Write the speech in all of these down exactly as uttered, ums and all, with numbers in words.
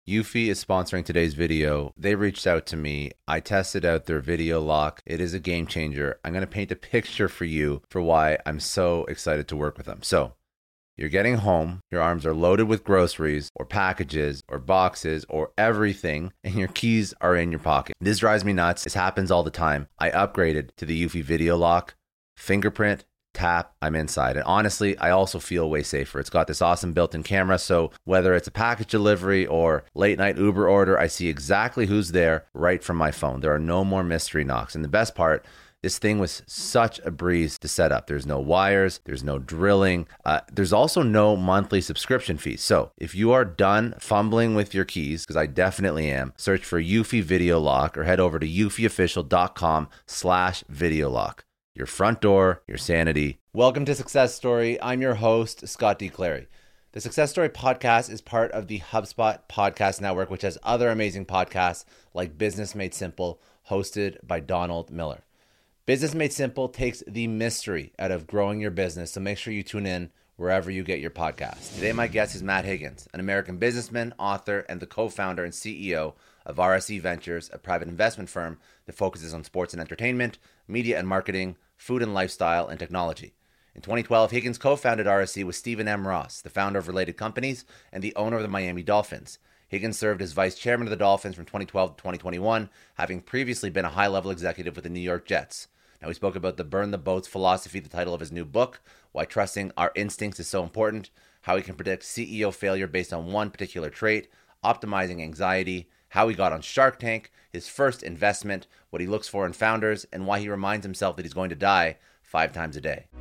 Eufy is sponsoring today's video. They reached out to me. I tested out their video lock. It is a game changer. I'm going to paint a picture for you for why I'm so excited to work with them. So you're getting home, your arms are loaded with groceries or packages or boxes or everything, and your keys are in your pocket. This drives me nuts. This happens all the time. I upgraded to the Eufy video lock, fingerprint, tap, I'm inside. And honestly, I also feel way safer. It's got this awesome built-in camera, so whether it's a package delivery or late night Uber order, I see exactly who's there right from my phone. There are no more mystery knocks. And the best part, this thing was such a breeze to set up. There's no wires, there's no drilling. Uh, there's also no monthly subscription fees. So if you are done fumbling with your keys, because I definitely am, search for Eufy Video Lock or head over to eufyofficial.com slash video lock. Your front door, your sanity. Welcome to Success Story. I'm your host, Scott D. Clary. The Success Story podcast is part of the HubSpot podcast network, which has other amazing podcasts like Business Made Simple, hosted by Donald Miller. Business Made Simple takes the mystery out of growing your business, so make sure you tune in wherever you get your podcasts. Today, my guest is Matt Higgins, an American businessman, author, and the co-founder and C E O of R S E Ventures, a private investment firm that focuses on sports and entertainment, media and marketing, food and lifestyle, and technology. In twenty twelve, Higgins co-founded R S E with Stephen M. Ross, the founder of Related Companies and the owner of the Miami Dolphins. Higgins served as vice chairman of the Dolphins from twenty twelve to twenty twenty-one, having previously been a high-level executive with the New York Jets. Now, we spoke about the Burn the Boats philosophy, the title of his new book, why trusting our instincts is so important, how he can predict C E O failure based on one particular trait, optimizing anxiety, how he got on Shark Tank, his first investment, what he looks for in founders, and why he reminds himself that he's going to die five times a day.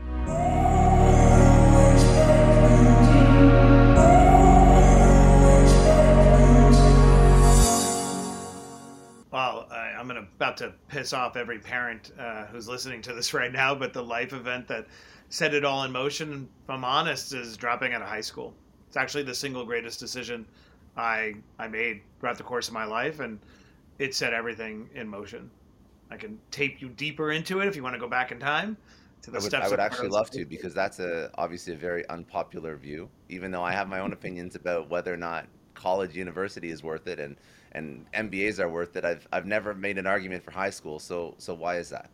Well, I, I'm gonna, about to piss off every parent uh, who's listening to this right now, but the life event that set it all in motion, if I'm honest, is dropping out of high school. It's actually the single greatest decision I I made throughout the course of my life, and it set everything in motion. I can tape you deeper into it if you want to go back in time to the I would, steps. I would actually love to, because that's a obviously a very unpopular view, even though I have my own opinions about whether or not college, university is worth it, and, and M B As are worth it. I've I've never made an argument for high school, so so why is that?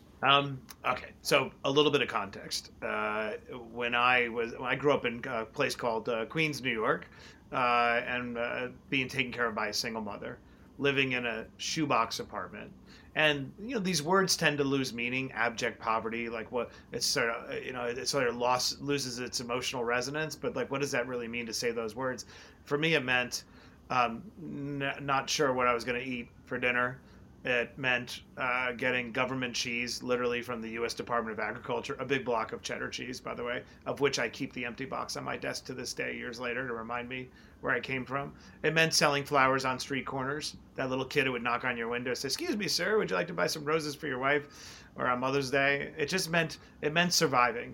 Um, okay, so a little bit of context. Uh, when I was, when I grew up in a place called uh, Queens, New York, uh, and uh, being taken care of by a single mother, living in a shoebox apartment. And, you know, these words tend to lose meaning. Abject poverty, like what it's sort of, you know, it sort of lost, loses its emotional resonance. But like, what does that really mean to say those words? For me, it meant um, n- not sure what I was going to eat for dinner. It meant uh, getting government cheese, literally from the U S Department of Agriculture, a big block of cheddar cheese, by the way, of which I keep the empty box on my desk to this day, years later, to remind me where I came from. It meant selling flowers on street corners. That little kid who would knock on your window and say, "Excuse me, sir, would you like to buy some roses for your wife?" Or on Mother's Day. It just meant, it meant surviving.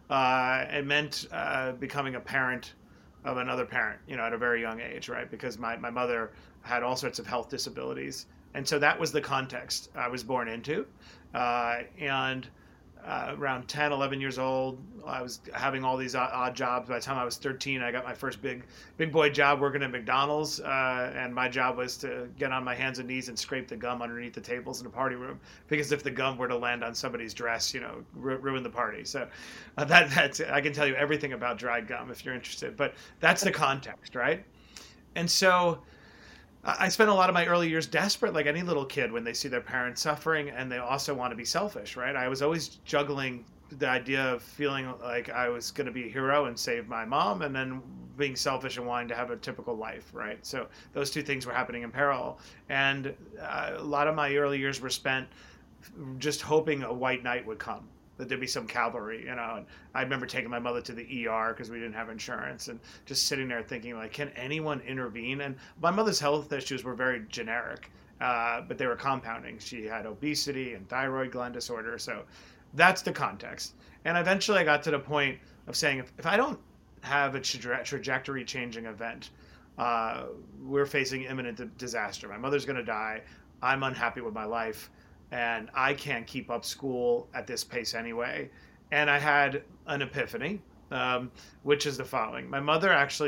Uh, it meant uh, becoming a parent of another parent, you know, at a very young age, right? Because my, my mother had all sorts of health disabilities. And so that was the context I was born into. Uh, and uh, around ten, eleven years old, I was having all these odd, odd jobs. By the time I was thirteen, I got my first big big boy job working at McDonald's. Uh, and my job was to get on my hands and knees and scrape the gum underneath the tables in the party room. Because if the gum were to land on somebody's dress, you know, ru- ruin the party. So uh, that that's I can tell you everything about dried gum if you're interested. But that's the context, right? And so I spent a lot of my early years desperate, like any little kid, when they see their parents suffering, and they also want to be selfish, right? I was always juggling the idea of feeling like I was going to be a hero and save my mom, and then being selfish and wanting to have a typical life, right? So those two things were happening in parallel. And uh, a lot of my early years were spent just hoping a white knight would come, that there'd be some cavalry, you know. And I remember taking my mother to the E R because we didn't have insurance, and just sitting there thinking, like, can anyone intervene? And my mother's health issues were very generic, uh, but they were compounding. She had obesity and thyroid gland disorder, so that's the context. And eventually I got to the point of saying, if, if I don't have a tra- trajectory changing event, uh, we're facing imminent disaster. My mother's going to die. I'm unhappy with my life, and I can't keep up school at this pace anyway. And I had an epiphany, um, which is the following. My mother actually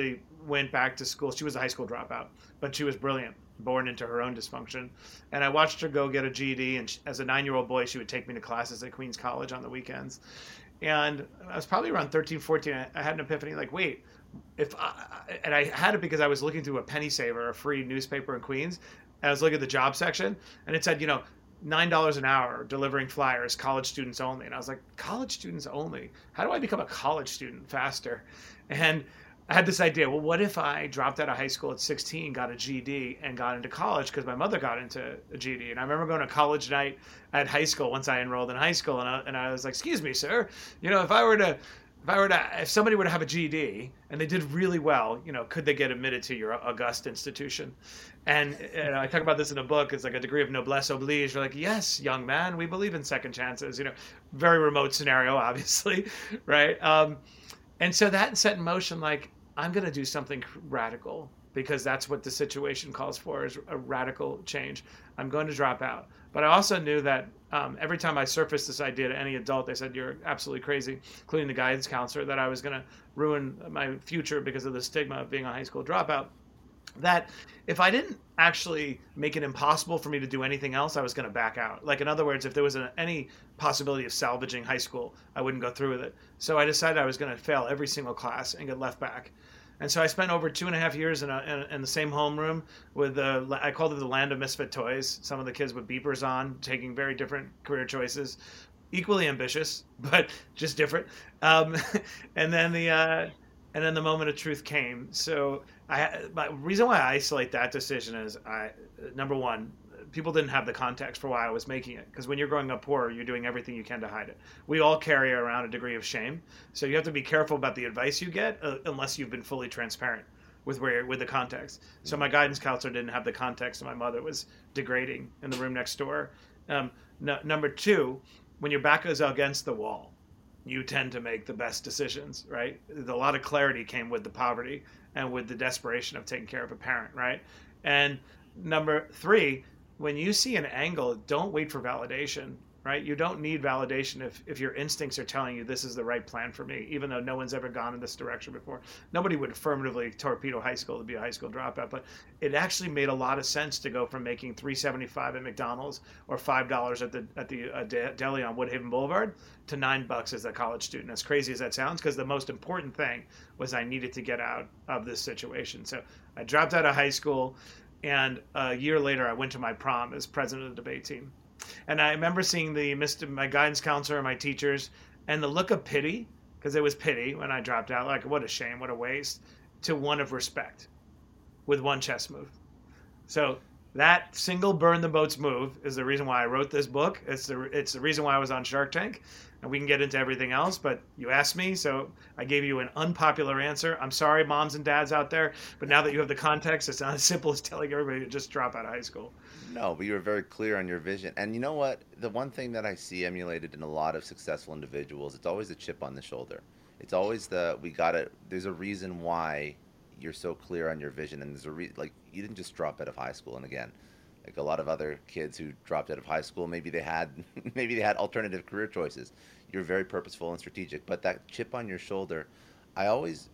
went back to school. She was a high school dropout, but she was brilliant, born into her own dysfunction. And I watched her go get a G E D. And she, as a nine-year-old boy, she would take me to classes at Queens College on the weekends. And I was probably around thirteen, fourteen. I, I had an epiphany like, wait, if I, and I had it because I was looking through a Penny Saver, a free newspaper in Queens. And I was looking at the job section, and it said, you know, nine dollars an hour delivering flyers, college students only. And I was like, college students only? How do I become a college student faster? And I had this idea, well, what if I dropped out of high school at sixteen, got a G E D, and got into college because my mother got into a G E D. And I remember going to college night at high school once I enrolled in high school, and I, and I was like, excuse me, sir, you know, if I were to, if I were to, if somebody were to have a G E D and they did really well, you know, could they get admitted to your august institution? And, and I talk about this in a book. It's like a degree of noblesse oblige. You're like, yes, young man, we believe in second chances. You know, very remote scenario, obviously, right? Um, and so that set in motion, like, I'm going to do something radical because that's what the situation calls for, is a radical change. I'm going to drop out. But I also knew that um, every time I surfaced this idea to any adult, they said, you're absolutely crazy, including the guidance counselor, that I was going to ruin my future because of the stigma of being a high school dropout. That if I didn't actually make it impossible for me to do anything else, I was going to back out. Like, in other words, if there was a, any possibility of salvaging high school, I wouldn't go through with it. So I decided I was going to fail every single class and get left back. And so I spent over two and a half years in, a, in, in the same homeroom with, the, I called it the land of misfit toys. Some of the kids with beepers on, taking very different career choices, equally ambitious, but just different. Um, and then the... Uh, And then the moment of truth came. So I, my reason why I isolate that decision is, I, number one, people didn't have the context for why I was making it. Because when you're growing up poor, you're doing everything you can to hide it. We all carry around a degree of shame. So you have to be careful about the advice you get uh, unless you've been fully transparent with where with the context. So my guidance counselor didn't have the context, and my mother was degrading in the room next door. Um, no, number two, when your back is against the wall, you tend to make the best decisions, right? A lot of clarity came with the poverty and with the desperation of taking care of a parent, right? And number three, when you see an angle, don't wait for validation, right? You don't need validation if, if your instincts are telling you this is the right plan for me, even though no one's ever gone in this direction before. Nobody would affirmatively torpedo high school to be a high school dropout, but it actually made a lot of sense to go from making three seventy-five at McDonald's or five dollars at the at the uh, deli on Woodhaven Boulevard to nine bucks as a college student. As crazy as that sounds, because the most important thing was I needed to get out of this situation. So I dropped out of high school, and a year later I went to my prom as president of the debate team. And I remember seeing the my guidance counselor and my teachers, and the look of pity, because it was pity when I dropped out, like, what a shame, what a waste, to one of respect with one chess move. So that single burn the boats move is the reason why I wrote this book. It's the it's the reason why I was on Shark Tank. And we can get into everything else, but you asked me, so I gave you an unpopular answer. I'm sorry, moms and dads out there, but now that you have the context, it's not as simple as telling everybody to just drop out of high school. No, but you were very clear on your vision. And you know what? The one thing that I see emulated in a lot of successful individuals, it's always the chip on the shoulder. It's always the, we got to, there's a reason why you're so clear on your vision. And there's a reason, like, you didn't just drop out of high school. And again, like a lot of other kids who dropped out of high school, maybe they had, maybe they had alternative career choices. You're very purposeful and strategic, but that chip on your shoulder, I always,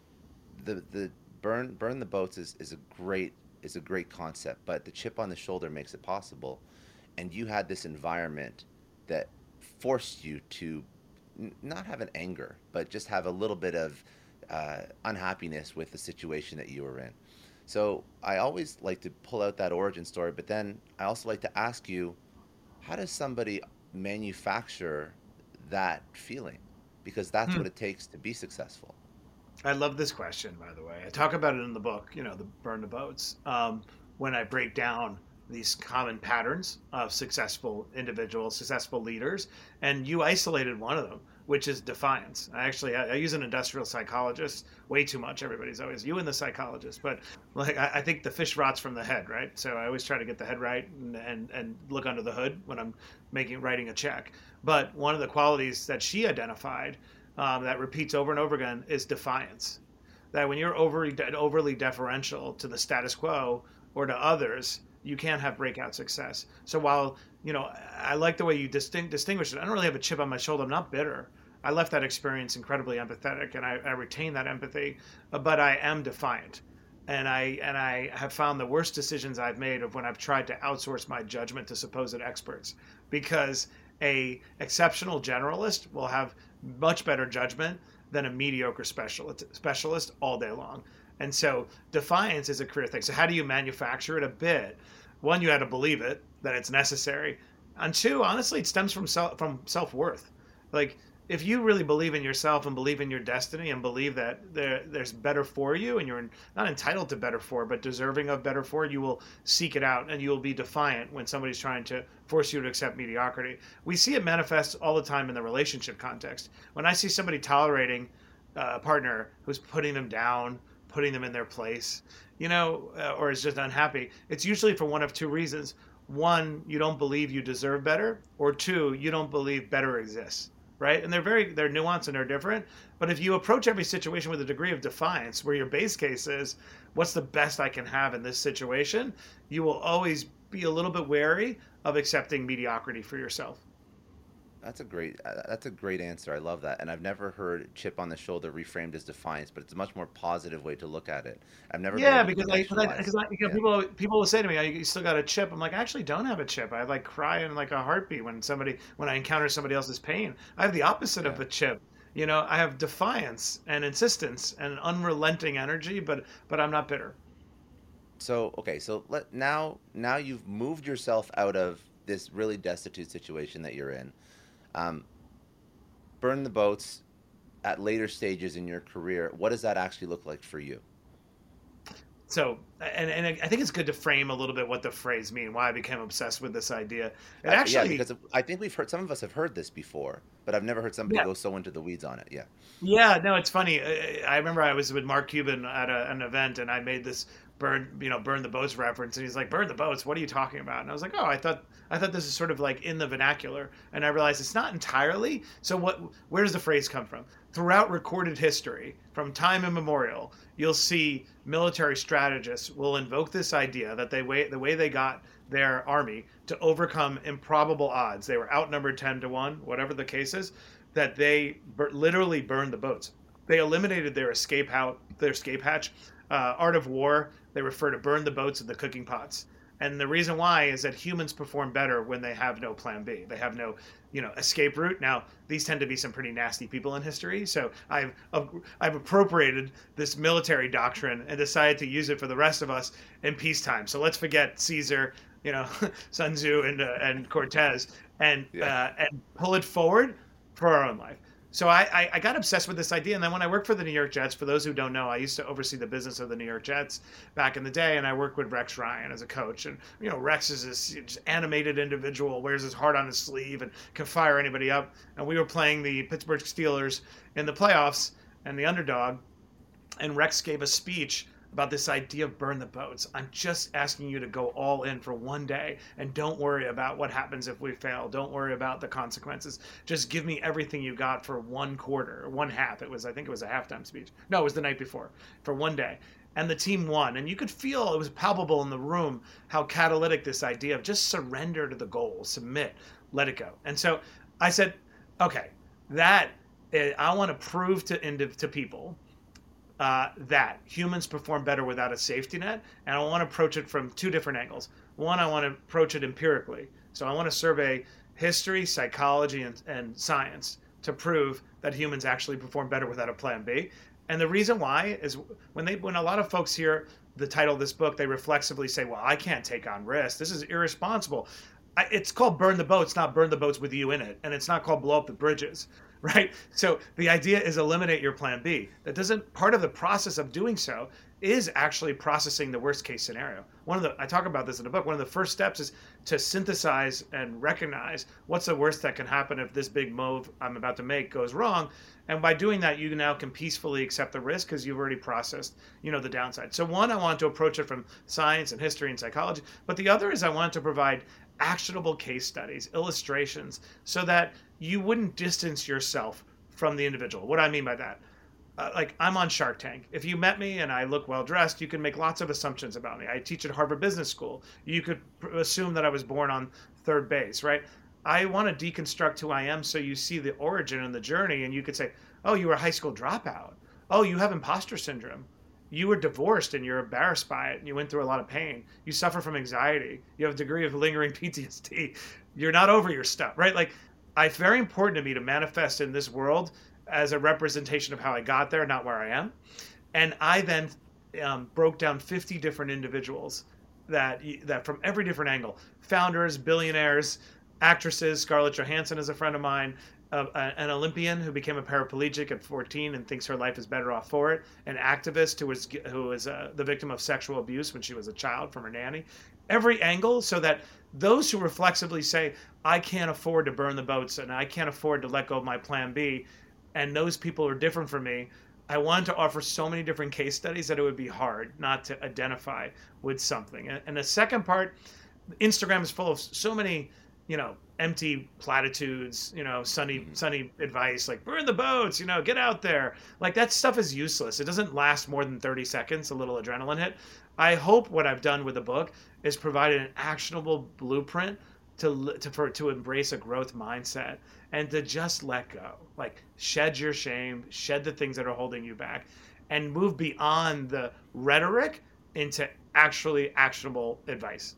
the the burn burn the boats is, is a great is a great concept, but the chip on the shoulder makes it possible. And you had this environment that forced you to n- not have an anger, but just have a little bit of uh, unhappiness with the situation that you were in. So I always like to pull out that origin story, but then I also like to ask you, how does somebody manufacture that feeling? Because that's hmm. what it takes to be successful. I love this question, by the way. I talk about it in the book, you know, the Burn the Boats, um, when I break down these common patterns of successful individuals, successful leaders, and you isolated one of them, which is defiance. I actually, I, I use an industrial psychologist way too much. Everybody's always, you and the psychologist, but like, I, I think the fish rots from the head, right? So I always try to get the head right and, and, and look under the hood when I'm making, writing a check. But one of the qualities that she identified um, that repeats over and over again is defiance. That when you're overly, overly deferential to the status quo or to others, you can't have breakout success. So while, you know, I like the way you distinct, distinguish it. I don't really have a chip on my shoulder. I'm not bitter. I left that experience incredibly empathetic, and I, I retain that empathy, uh, but I am defiant. And I and I have found the worst decisions I've made of when I've tried to outsource my judgment to supposed experts, because a exceptional generalist will have much better judgment than a mediocre specialist specialist all day long. And so defiance is a career thing. So how do you manufacture it? A bit. One, you had to believe it, that it's necessary. And two, honestly, it stems from self from self-worth. Like, if you really believe in yourself and believe in your destiny and believe that there there's better for you, and you're not entitled to better for, but deserving of better for, you will seek it out, and you will be defiant when somebody's trying to force you to accept mediocrity. We see it manifest all the time in the relationship context. When I see somebody tolerating a partner who's putting them down, putting them in their place, you know, uh, or is just unhappy, it's usually for one of two reasons. One, you don't believe you deserve better, or two, you don't believe better exists. Right? And they're very, they're nuanced and they're different. But if you approach every situation with a degree of defiance, where your base case is, what's the best I can have in this situation, you will always be a little bit wary of accepting mediocrity for yourself. That's a great uh, that's a great answer. I love that. And I've never heard chip on the shoulder reframed as defiance, but it's a much more positive way to look at it. I've never been Yeah, able to because I, because I, contextualize. because I, you know, Yeah. people people will say to me, "Oh, you still got a chip." I'm like, I actually don't have a chip. I like cry in like a heartbeat when somebody when I encounter somebody else's pain. I have the opposite of Yeah. a chip. You know, I have defiance and insistence and unrelenting energy, but but I'm not bitter. So, okay, so let now now you've moved yourself out of this really destitute situation that you're in. Um, Burn the boats at later stages in your career. What does that actually look like for you? So, and and I think it's good to frame a little bit what the phrase mean, why I became obsessed with this idea. It Uh, yeah, actually, because of- I think we've heard some of us have heard this before, but I've never heard somebody yeah, go so into the weeds on it. Yeah. yeah, no, it's funny. I I remember I was with Mark Cuban at a, an event, and I made this burn, you know, burn the boats reference, and he's like, "Burn the boats? What are you talking about?" And I was like, "Oh, I thought I thought this is sort of like in the vernacular," and I realized it's not entirely. So, what? Where does the phrase come from? Throughout recorded history, from time immemorial, you'll see military strategists will invoke this idea that they way the way they got their army to overcome improbable odds. They were outnumbered ten to one, whatever the case is, that they bur- literally burned the boats. They eliminated their escape out their escape hatch. Uh, Art of War, they refer to burn the boats and the cooking pots. And the reason why is that humans perform better when they have no plan B. They have no, you know, escape route. Now, these tend to be some pretty nasty people in history. So I've I've appropriated this military doctrine and decided to use it for the rest of us in peacetime. So let's forget Caesar, you know, Sun Tzu and uh, and Cortez, and Yeah. uh, and pull it forward for our own life. So I, I, I got obsessed with this idea. And then when I worked for the New York Jets, for those who don't know, I used to oversee the business of the New York Jets back in the day. And I worked with Rex Ryan as a coach. And, you know, Rex is this just animated individual, wears his heart on his sleeve and can fire anybody up. And we were playing the Pittsburgh Steelers in the playoffs and the underdog. And Rex gave a speech about this idea of burn the boats. I'm just asking you to go all in for one day and don't worry about what happens if we fail. Don't worry about the consequences. Just give me everything you got for one quarter, one half. It was, I think it was a halftime speech. No, it was the night before, for one day. And the team won. And you could feel, it was palpable in the room, how catalytic this idea of just surrender to the goal, submit, let it go. And so I said, okay, that eh, I want to prove to, to people uh, that humans perform better without a safety net. And I want to approach it from two different angles. One, I want to approach it empirically. So I want to survey history, psychology, and, and science to prove that humans actually perform better without a plan B. And the reason why is when they when a lot of folks hear the title of this book, they reflexively say, well, I can't take on risks. This is irresponsible. I, it's called Burn the Boats, not Burn the Boats with you in it. And it's not called Blow Up the Bridges. Right? So the idea is eliminate your plan B. That doesn't, part of the process of doing so is actually processing the worst case scenario. One of the, I talk about this in the book, one of the first steps is to synthesize and recognize what's the worst that can happen if this big move I'm about to make goes wrong. And by doing that, you now can peacefully accept the risk because you've already processed, you know, the downside. So one, I want to approach it from science and history and psychology, but the other is I want to provide actionable case studies, illustrations, so that you wouldn't distance yourself from the individual. What do I mean by that? Uh, like I'm on Shark Tank. If you met me and I look well dressed, you can make lots of assumptions about me. I teach at Harvard Business School. You could pr- assume that I was born on third base, right? I want to deconstruct who I am so you see the origin and the journey, and you could say, oh, you were a high school dropout. Oh, you have imposter syndrome. You were divorced and you're embarrassed by it and you went through a lot of pain. You suffer from anxiety. You have a degree of lingering P T S D. You're not over your stuff, right? Like, it's very important to me to manifest in this world as a representation of how I got there, not where I am. And I then um, broke down fifty different individuals that that from every different angle, founders, billionaires, actresses. Scarlett Johansson is a friend of mine, uh, an Olympian who became a paraplegic at fourteen and thinks her life is better off for it, an activist who was who was uh, the victim of sexual abuse when she was a child from her nanny. Every angle, so that those who reflexively say, I can't afford to burn the boats and I can't afford to let go of my plan B, and those people are different from me. I wanted to offer so many different case studies that it would be hard not to identify with something. And the second part, Instagram is full of so many, you know, empty platitudes, you know, sunny, sunny advice, like burn the boats, you know, get out there. Like, that stuff is useless. It doesn't last more than thirty seconds, a little adrenaline hit. I hope what I've done with the book is provided an actionable blueprint to to for, to embrace a growth mindset and to just let go. Like, shed your shame, shed the things that are holding you back, and move beyond the rhetoric into actually actionable advice.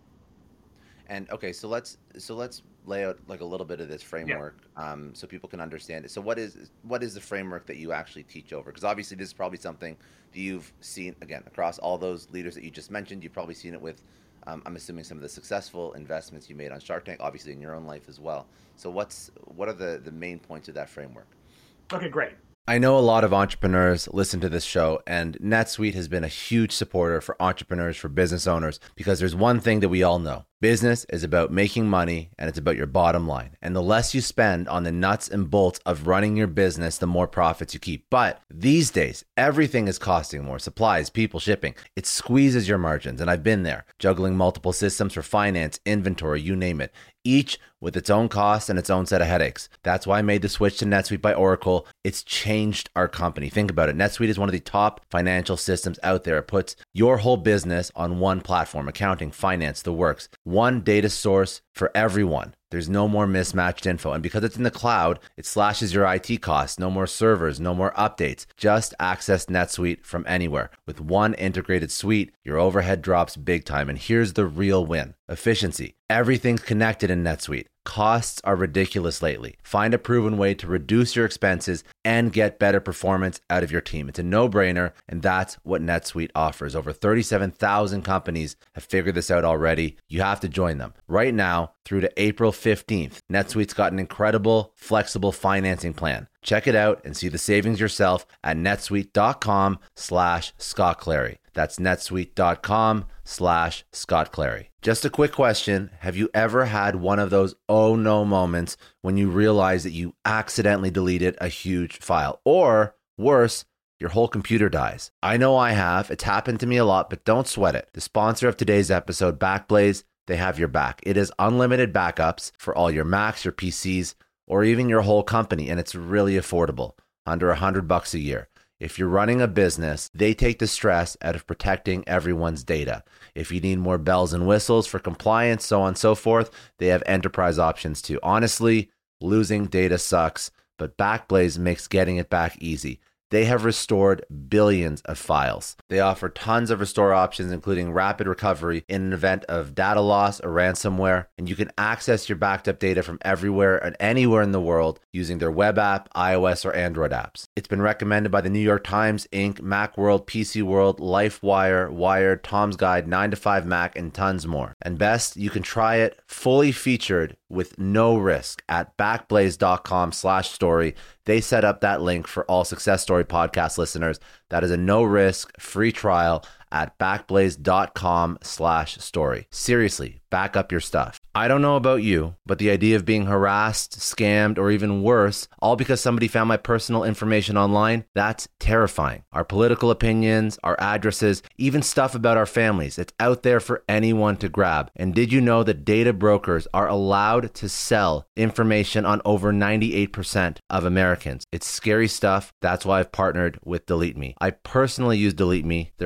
And okay, so let's so let's lay out like a little bit of this framework, yeah. um, so people can understand it. So what is what is the framework that you actually teach over? Because obviously this is probably something that you've seen, again, across all those leaders that you just mentioned. You've probably seen it with, um, I'm assuming, some of the successful investments you made on Shark Tank, obviously in your own life as well. So what's what are the, the main points of that framework? Okay, great. I know a lot of entrepreneurs listen to this show, and NetSuite has been a huge supporter for entrepreneurs, for business owners, because there's one thing that we all know. Business is about making money, and it's about your bottom line. And the less you spend on the nuts and bolts of running your business, the more profits you keep. But these days, everything is costing more. Supplies, people, shipping. It squeezes your margins, and I've been there, juggling multiple systems for finance, inventory, you name it, each with its own costs and its own set of headaches. That's why I made the switch to NetSuite by Oracle. It's changed our company. Think about it. NetSuite is one of the top financial systems out there. It puts your whole business on one platform: accounting, finance, the works. One data source for everyone. There's no more mismatched info. And because it's in the cloud, it slashes your I T costs. No more servers, no more updates. Just access NetSuite from anywhere. With one integrated suite, your overhead drops big time. And here's the real win: efficiency. Everything's connected in NetSuite. Costs are ridiculous lately. Find a proven way to reduce your expenses and get better performance out of your team. It's a no-brainer, and that's what NetSuite offers. Over thirty-seven thousand companies have figured this out already. You have to join them. Right now, through to April fifteenth, NetSuite's got an incredible, flexible financing plan. Check it out and see the savings yourself at netsuite.com slash Scott Clary. That's netsuite.com slash Scott Clary. Just a quick question. Have you ever had one of those oh no moments when you realize that you accidentally deleted a huge file? Or worse, your whole computer dies. I know I have. It's happened to me a lot, but don't sweat it. The sponsor of today's episode, Backblaze, they have your back. It is unlimited backups for all your Macs, your P Cs, or even your whole company, and it's really affordable, under a hundred bucks a year. If you're running a business, they take the stress out of protecting everyone's data. If you need more bells and whistles for compliance, so on and so forth, they have enterprise options too. Honestly, losing data sucks, but Backblaze makes getting it back easy. They have restored billions of files. They offer tons of restore options, including rapid recovery in an event of data loss or ransomware, and you can access your backed up data from everywhere and anywhere in the world using their web app, iOS, or Android apps. It's been recommended by the New York Times, Incorporated, Macworld, P C World, LifeWire, Wired, Tom's Guide, nine to five Mac, and tons more. And best, you can try it fully featured with no risk at backblaze.com slash story. They set up that link for all Success Story podcast listeners. That is a no-risk, free trial at backblaze.com slash story. Seriously, back up your stuff. I don't know about you, but the idea of being harassed, scammed, or even worse, all because somebody found my personal information online, that's terrifying. Our political opinions, our addresses, even stuff about our families, it's out there for anyone to grab. And did you know that data brokers are allowed to sell information on over ninety-eight percent of Americans? It's scary stuff. That's why I've partnered with Delete Me. I personally use Delete Me. They're a big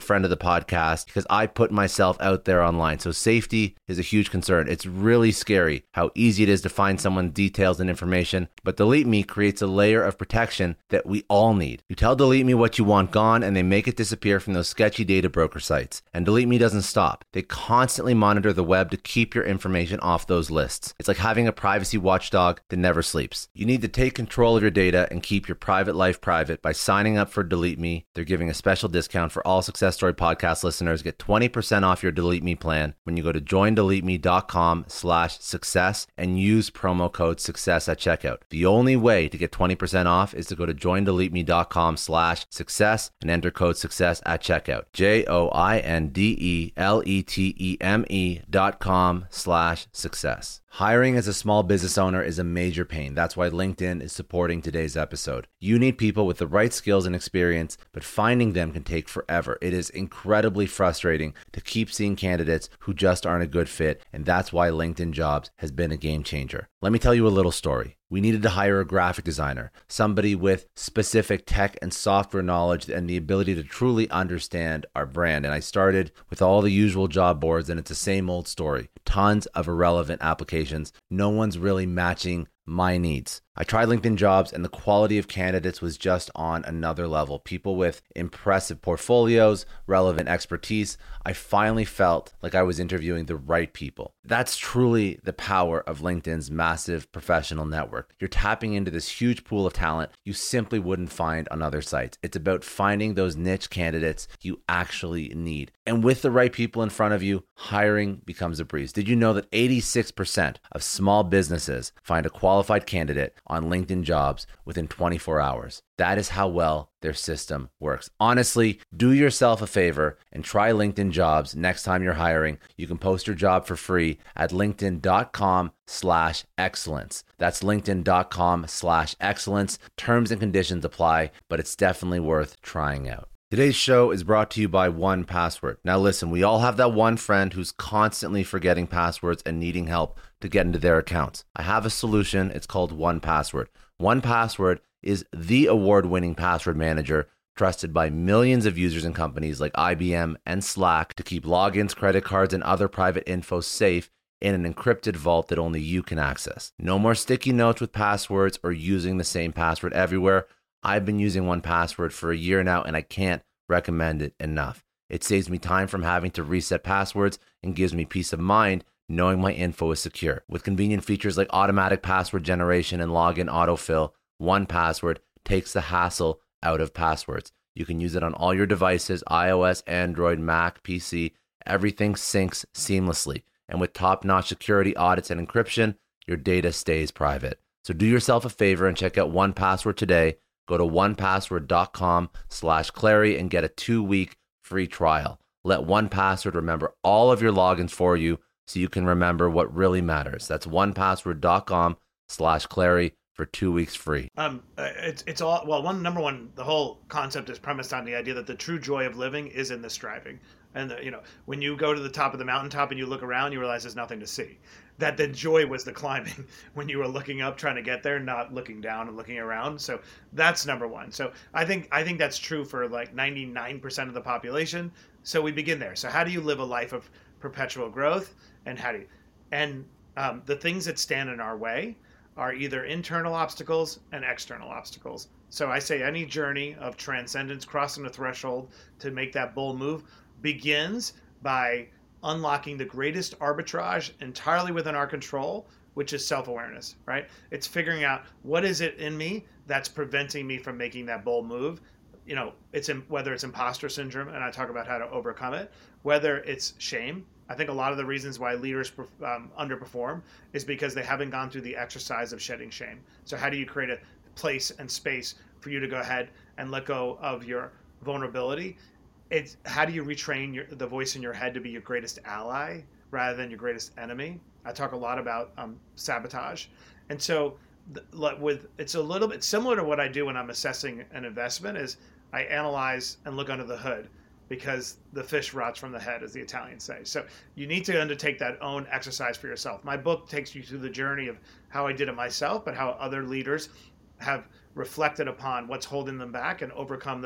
friend of the podcast because I put myself out there online. So safety is a huge concern. It's really scary how easy it is to find someone's details and information, but Delete Me creates a layer of protection that we all need. You tell Delete Me what you want gone and they make it disappear from those sketchy data broker sites. And Delete Me doesn't stop. They constantly monitor the web to keep your information off those lists. It's like having a privacy watchdog that never sleeps. You need to take control of your data and keep your private life private by signing up for Delete Me. They're giving a special discount for all Success Story podcast listeners. Get twenty percent off your Delete Me plan when you go to joindeleteme.com slash success and use promo code success at checkout. The only way to get twenty percent off is to go to joindeleteme.com slash success and enter code success at checkout. J O I N D E L E T E M E dot com slash success. Hiring as a small business owner is a major pain. That's why LinkedIn is supporting today's episode. You need people with the right skills and experience, but finding them can take forever. It is incredibly frustrating to keep seeing candidates who just aren't a good fit, and that's why LinkedIn Jobs has been a game changer. Let me tell you a little story. We needed to hire a graphic designer, somebody with specific tech and software knowledge and the ability to truly understand our brand. And I started with all the usual job boards, and it's the same old story. Tons of irrelevant applications. No one's really matching my needs. I tried LinkedIn Jobs and the quality of candidates was just on another level. People with impressive portfolios, relevant expertise. I finally felt like I was interviewing the right people. That's truly the power of LinkedIn's massive professional network. You're tapping into this huge pool of talent you simply wouldn't find on other sites. It's about finding those niche candidates you actually need. And with the right people in front of you, hiring becomes a breeze. Did you know that eighty-six percent of small businesses find a qualified candidate on LinkedIn Jobs within twenty-four hours? That is how well their system works. Honestly, do yourself a favor and try LinkedIn Jobs next time you're hiring. You can post your job for free at linkedin.com slash excellence. That's linkedin.com slash excellence. Terms and conditions apply, but it's definitely worth trying out. Today's show is brought to you by one Password. Now listen, we all have that one friend who's constantly forgetting passwords and needing help to get into their accounts. I have a solution. It's called one Password. one Password is the award-winning password manager trusted by millions of users and companies like I B M and Slack to keep logins, credit cards, and other private info safe in an encrypted vault that only you can access. No more sticky notes with passwords or using the same password everywhere. I've been using one Password for a year now, and I can't recommend it enough. It saves me time from having to reset passwords and gives me peace of mind knowing my info is secure. With convenient features like automatic password generation and login autofill, one Password takes the hassle out of passwords. You can use it on all your devices, iOS, Android, Mac, P C. Everything syncs seamlessly. And with top-notch security audits and encryption, your data stays private. So do yourself a favor and check out one Password today. Go to one password dot com slash Clary and get a two-week free trial. Let one Password remember all of your logins for you so you can remember what really matters. That's one password dot com slash Clary for two weeks free. Um, uh, it's it's all well. One number one, the whole concept is premised on the idea that the true joy of living is in the striving. And the, you know, when you go to the top of the mountaintop and you look around, you realize there's nothing to see. That the joy was the climbing when you were looking up, trying to get there, not looking down and looking around. So that's number one. So I think I think that's true for like ninety-nine percent of the population. So we begin there. So how do you live a life of perpetual growth? And how do you, and um, the things that stand in our way are either internal obstacles and external obstacles. So I say any journey of transcendence, crossing the threshold to make that bold move, begins by unlocking the greatest arbitrage entirely within our control, which is self-awareness, right? It's figuring out what is it in me that's preventing me from making that bold move. You know, it's in, whether it's imposter syndrome, and I talk about how to overcome it, whether it's shame. I think a lot of the reasons why leaders um, underperform is because they haven't gone through the exercise of shedding shame. So how do you create a place and space for you to go ahead and let go of your vulnerability? It's how do you retrain your, the voice in your head to be your greatest ally rather than your greatest enemy? I talk a lot about um, sabotage. And so the, with it's a little bit similar to what I do when I'm assessing an investment is I analyze and look under the hood, because the fish rots from the head, as the Italians say. So you need to undertake that own exercise for yourself. My book takes you through the journey of how I did it myself, but how other leaders have reflected upon what's holding them back and overcome those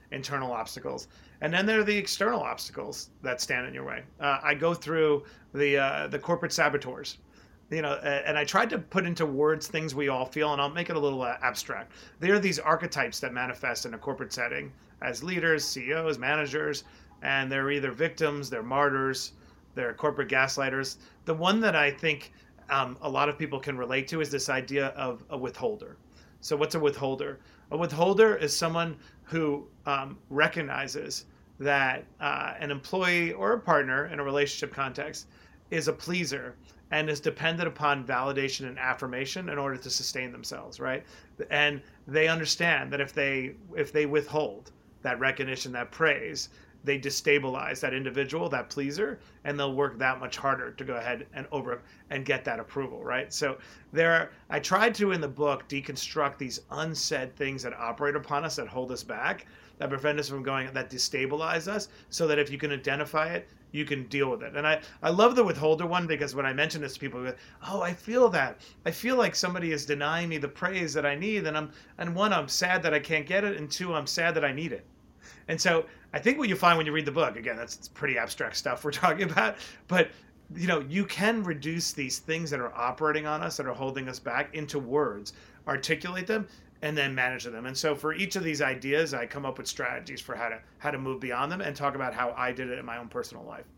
internal obstacles. And then there are the external obstacles that stand in your way. Uh, I go through the uh, the corporate saboteurs, you know, and I tried to put into words things we all feel, and I'll make it a little uh, abstract. There are these archetypes that manifest in a corporate setting as leaders, C E Os, managers, and they're either victims, they're martyrs, they're corporate gaslighters. The one that I think um, a lot of people can relate to is this idea of a withholder. So what's a withholder? A withholder is someone who um, recognizes that uh, an employee or a partner in a relationship context is a pleaser and is dependent upon validation and affirmation in order to sustain themselves, right? And they understand that if they if they withhold that recognition, that praise, they destabilize that individual, that pleaser, and they'll work that much harder to go ahead and over and get that approval, right? So there are, I tried to in the book deconstruct these unsaid things that operate upon us, that hold us back, that prevent us from going, that destabilize us, so that if you can identify it, you can deal with it. And I, I love the withholder one, because when I mention this to people, go, oh, I feel that. I feel like somebody is denying me the praise that I need. And I'm, and one, I'm sad that I can't get it. And two, I'm sad that I need it. And so I think what you find when you read the book, again, that's pretty abstract stuff we're talking about, but you know, you can reduce these things that are operating on us, that are holding us back, into words, articulate them, and then manage them. And so for each of these ideas, I come up with strategies for how to how to move beyond them, and talk about how I did it in my own personal life.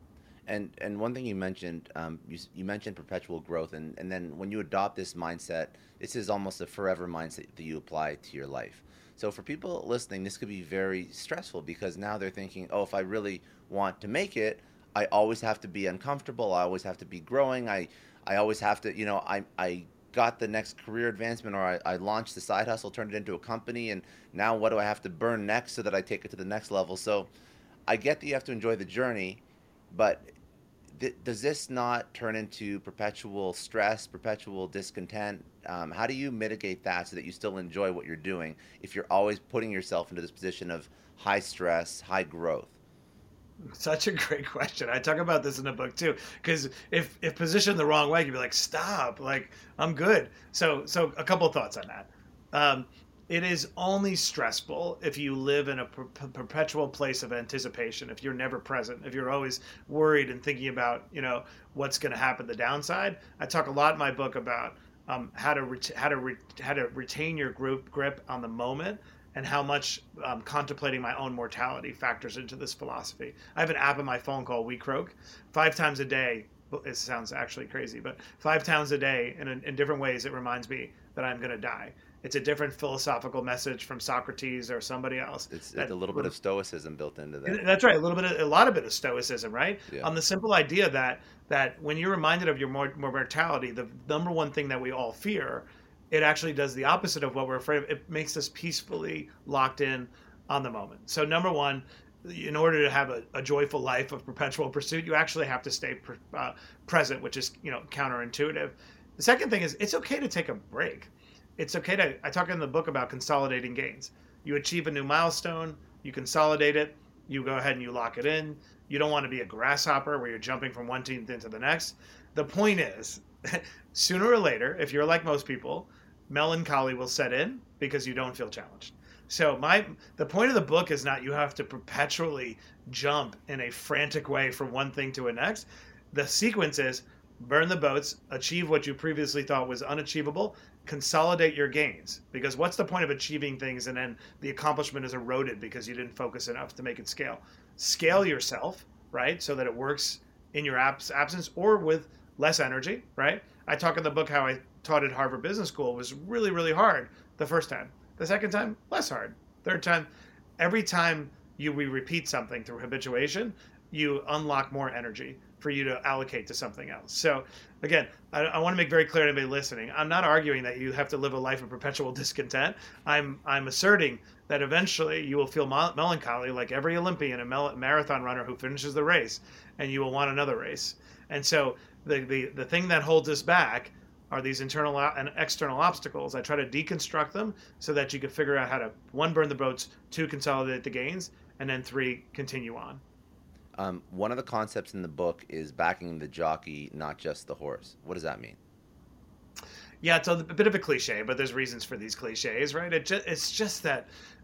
And and one thing you mentioned, um, you, you mentioned perpetual growth, and, and then when you adopt this mindset, this is almost a forever mindset that you apply to your life. So for people listening, this could be very stressful, because now they're thinking, oh, if I really want to make it, I always have to be uncomfortable. I always have to be growing. I, I always have to, you know, I, I got the next career advancement, or I, I launched the side hustle, turned it into a company, and now what do I have to burn next so that I take it to the next level? So I get that you have to enjoy the journey, but th- does this not turn into perpetual stress, perpetual discontent? Um, how do you mitigate that so that you still enjoy what you're doing if you're always putting yourself into this position of high stress, high growth? Such a great question. I talk about this in the book too, because if if positioned the wrong way, you'd be like, stop, like I'm good. So so a couple of thoughts on that. Um, it is only stressful if you live in a per- perpetual place of anticipation. If you're never present, if you're always worried and thinking about, you know, what's going to happen the downside. I talk a lot in my book about um, how to ret- how to re- how to retain your group grip on the moment, and how much um, contemplating my own mortality factors into this philosophy. I have an app on my phone called WeCroak. Five times a day, it sounds actually crazy, but five times a day in, in different ways, it reminds me that I'm going to die. It's a different philosophical message from Socrates or somebody else. It's, it's a little bit of stoicism built into that. That's right, a little bit, of, a lot of bit of stoicism, right? Yeah. On the simple idea that that when you're reminded of your mortality, the number one thing that we all fear, it actually does the opposite of what we're afraid of. It makes us peacefully locked in on the moment. So number one, in order to have a, a joyful life of perpetual pursuit, you actually have to stay pre- uh, present, which is, you know, counterintuitive. The second thing is, it's okay to take a break. It's okay to, I talk in the book about consolidating gains. You achieve a new milestone, you consolidate it, you go ahead and you lock it in. You don't want to be a grasshopper where you're jumping from one team into the next. The point is, sooner or later, if you're like most people, melancholy will set in because you don't feel challenged. So my the point of the book is not you have to perpetually jump in a frantic way from one thing to the next. The sequence is burn the boats, achieve what you previously thought was unachievable, consolidate your gains. Because what's the point of achieving things and then the accomplishment is eroded because you didn't focus enough to make it scale? Scale yourself, right, so that it works in your abs- absence or with less energy, right? I talk in the book how I taught at Harvard Business School. It was really, really hard the first time. The second time, less hard. Third time, every time you we repeat something through habituation, you unlock more energy for you to allocate to something else. So again, I, I want to make very clear to anybody listening, I'm not arguing that you have to live a life of perpetual discontent. I'm I'm asserting that eventually you will feel mo- melancholy like every Olympian and mel- marathon runner who finishes the race, and you will want another race. And so the, the, the thing that holds us back are these internal and external obstacles. I try to deconstruct them so that you can figure out how to, one, burn the boats, two, consolidate the gains, and then three, continue on. Um, one of the concepts in the book is backing the jockey, not just the horse. What does that mean? Yeah, it's a bit of a cliche, but there's reasons for these cliches, right? It just, it's just that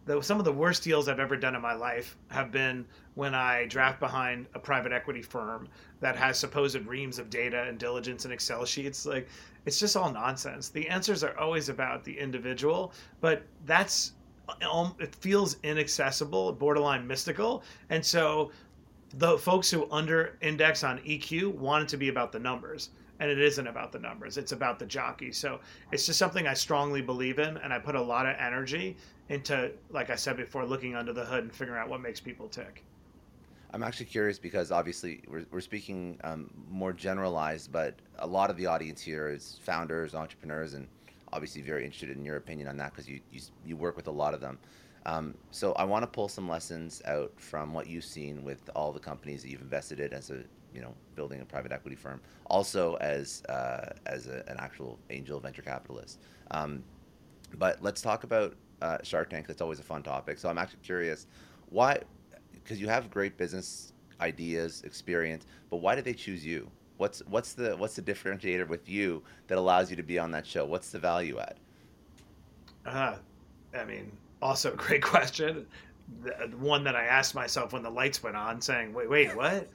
the, some of the worst deals I've ever done in my life have been when I draft behind a private equity firm that has supposed reams of data and diligence and Excel sheets. Like, it's just all nonsense. The answers are always about the individual, but that's um, it feels inaccessible, borderline mystical, and so the folks who under index on E Q want it to be about the numbers, and it isn't about the numbers. It's about the jockey. So it's just something I strongly believe in, and I put a lot of energy into, like I said before, looking under the hood and figuring out what makes people tick. I'm actually curious because obviously we're, we're speaking um, more generalized, but a lot of the audience here is founders, entrepreneurs, and obviously very interested in your opinion on that because you, you, you work with a lot of them. Um, so I want to pull some lessons out from what you've seen with all the companies that you've invested in as a, you know, building a private equity firm, also as uh, as a, an actual angel venture capitalist. Um, but let's talk about uh, Shark Tank. That's always a fun topic. So I'm actually curious, why? Because you have great business ideas, experience, but why did they choose you? What's what's the what's the differentiator with you that allows you to be on that show? What's the value add? Uh, I mean, also a great question. The one that I asked myself when the lights went on, saying, "Wait, wait, what?"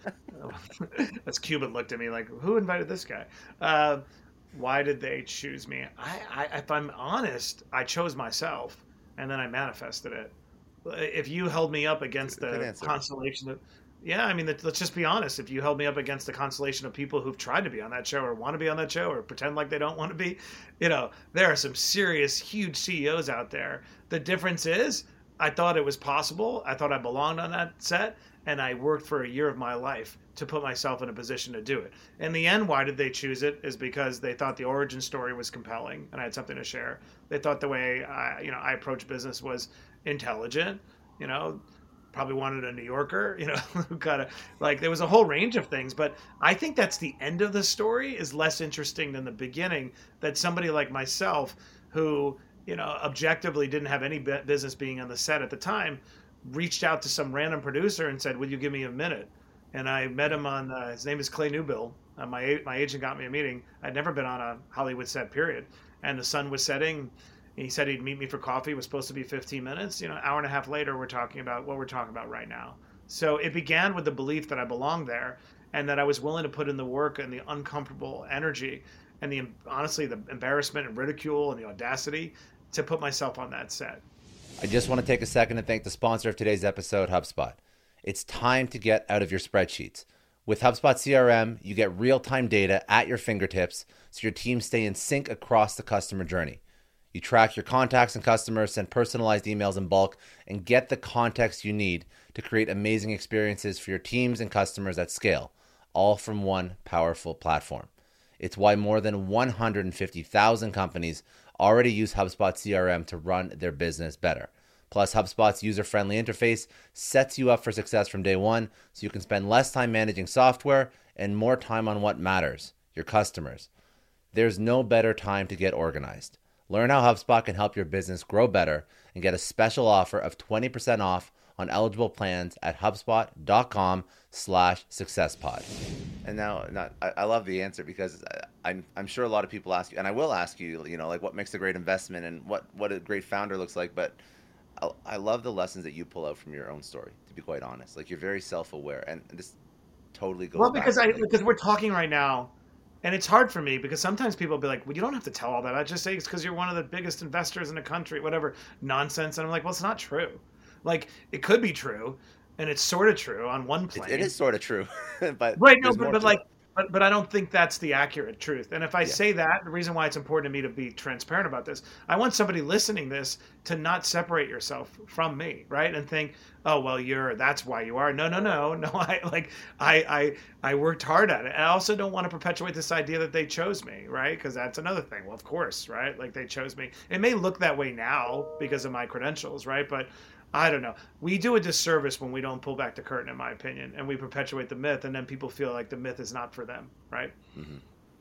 That's Cuban looked at me like, "Who invited this guy?" Uh, why did they choose me? I, I, if I'm honest, I chose myself, and then I manifested it. If you held me up against Good the answer. constellation of, yeah, I mean, let's just be honest. If you held me up against the constellation of people who've tried to be on that show or want to be on that show or pretend like they don't want to be, you know, there are some serious, huge C E Os out there. The difference is, I thought it was possible. I thought I belonged on that set, and I worked for a year of my life to put myself in a position to do it. In the end, why did they choose it? Is because they thought the origin story was compelling, and I had something to share. They thought the way I, you know, I approached business was intelligent. You know, probably wanted a New Yorker. You know, who kind of like there was a whole range of things. But I think that's the end of the story is less interesting than the beginning. That somebody like myself, who you know objectively didn't have any business being on the set at the time, reached out to some random producer and said, "Will you give me a minute?" And I met him on. Uh, his name is Clay Newbill. Uh, my my agent got me a meeting. I'd never been on a Hollywood set, period. And the sun was setting. He said he'd meet me for coffee. It was supposed to be fifteen minutes. You know, an hour and a half later, we're talking about what we're talking about right now. So it began with the belief that I belonged there, and that I was willing to put in the work and the uncomfortable energy, and the honestly the embarrassment and ridicule and the audacity to put myself on that set. I just want to take a second to thank the sponsor of today's episode, HubSpot. It's time to get out of your spreadsheets. With HubSpot C R M, you get real-time data at your fingertips so your teams stay in sync across the customer journey. You track your contacts and customers, send personalized emails in bulk, and get the context you need to create amazing experiences for your teams and customers at scale, all from one powerful platform. It's why more than one hundred fifty thousand companies already use HubSpot C R M to run their business better. Plus, HubSpot's user-friendly interface sets you up for success from day one so you can spend less time managing software and more time on what matters, your customers. There's no better time to get organized. Learn how HubSpot can help your business grow better and get a special offer of twenty percent off on eligible plans at HubSpot.com slash SuccessPod. And now, not, I, I love the answer because I, I'm, I'm sure a lot of people ask you, and I will ask you, you know, like what makes a great investment and what, what a great founder looks like, but I, I love the lessons that you pull out from your own story, to be quite honest. Like you're very self-aware, and this totally goes Well, back because to I me. because we're talking right now, and it's hard for me because sometimes people will be like, "Well, you don't have to tell all that. I just say it's because you're one of the biggest investors in the country, whatever nonsense." And I'm like, "Well, it's not true. Like it could be true, and it's sort of true on one It, it plane, is sort of true, but right? No, there's but, more but to like, it. but but I don't think that's the accurate truth. And if I Yeah. say that, the reason why it's important to me to be transparent about this, I want somebody listening this to not separate yourself from me, right? And think, oh well, you're that's why you are. No, no, no, no. I like I I I worked hard at it. And I also don't want to perpetuate this idea that they chose me, right? Because that's another thing. Well, of course, right? Like they chose me. It may look that way now because of my credentials, right? But I don't know. We do a disservice when we don't pull back the curtain, in my opinion, and we perpetuate the myth, and then people feel like the myth is not for them, right? hmm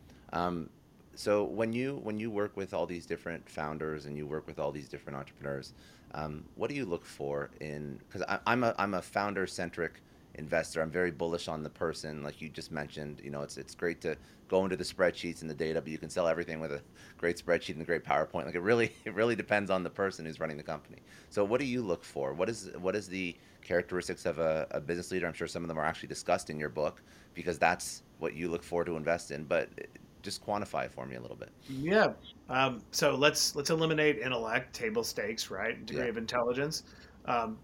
Um, so when you when you work with all these different founders and you work with all these different entrepreneurs, um, what do you look for in? Because I'm a I'm a founder centric investor. I'm very bullish on the person, like you just mentioned. You know, it's it's great to go into the spreadsheets and the data, but you can sell everything with a great spreadsheet and a great PowerPoint. Like it really it really depends on the person who's running the company. So what do you look for? What is what is the characteristics of a, a business leader? I'm sure some of them are actually discussed in your book because that's what you look for to invest in. But just quantify it for me a little bit. Yeah. Um, so let's let's eliminate intellect, table stakes, right? Degree Yeah. of intelligence. Um,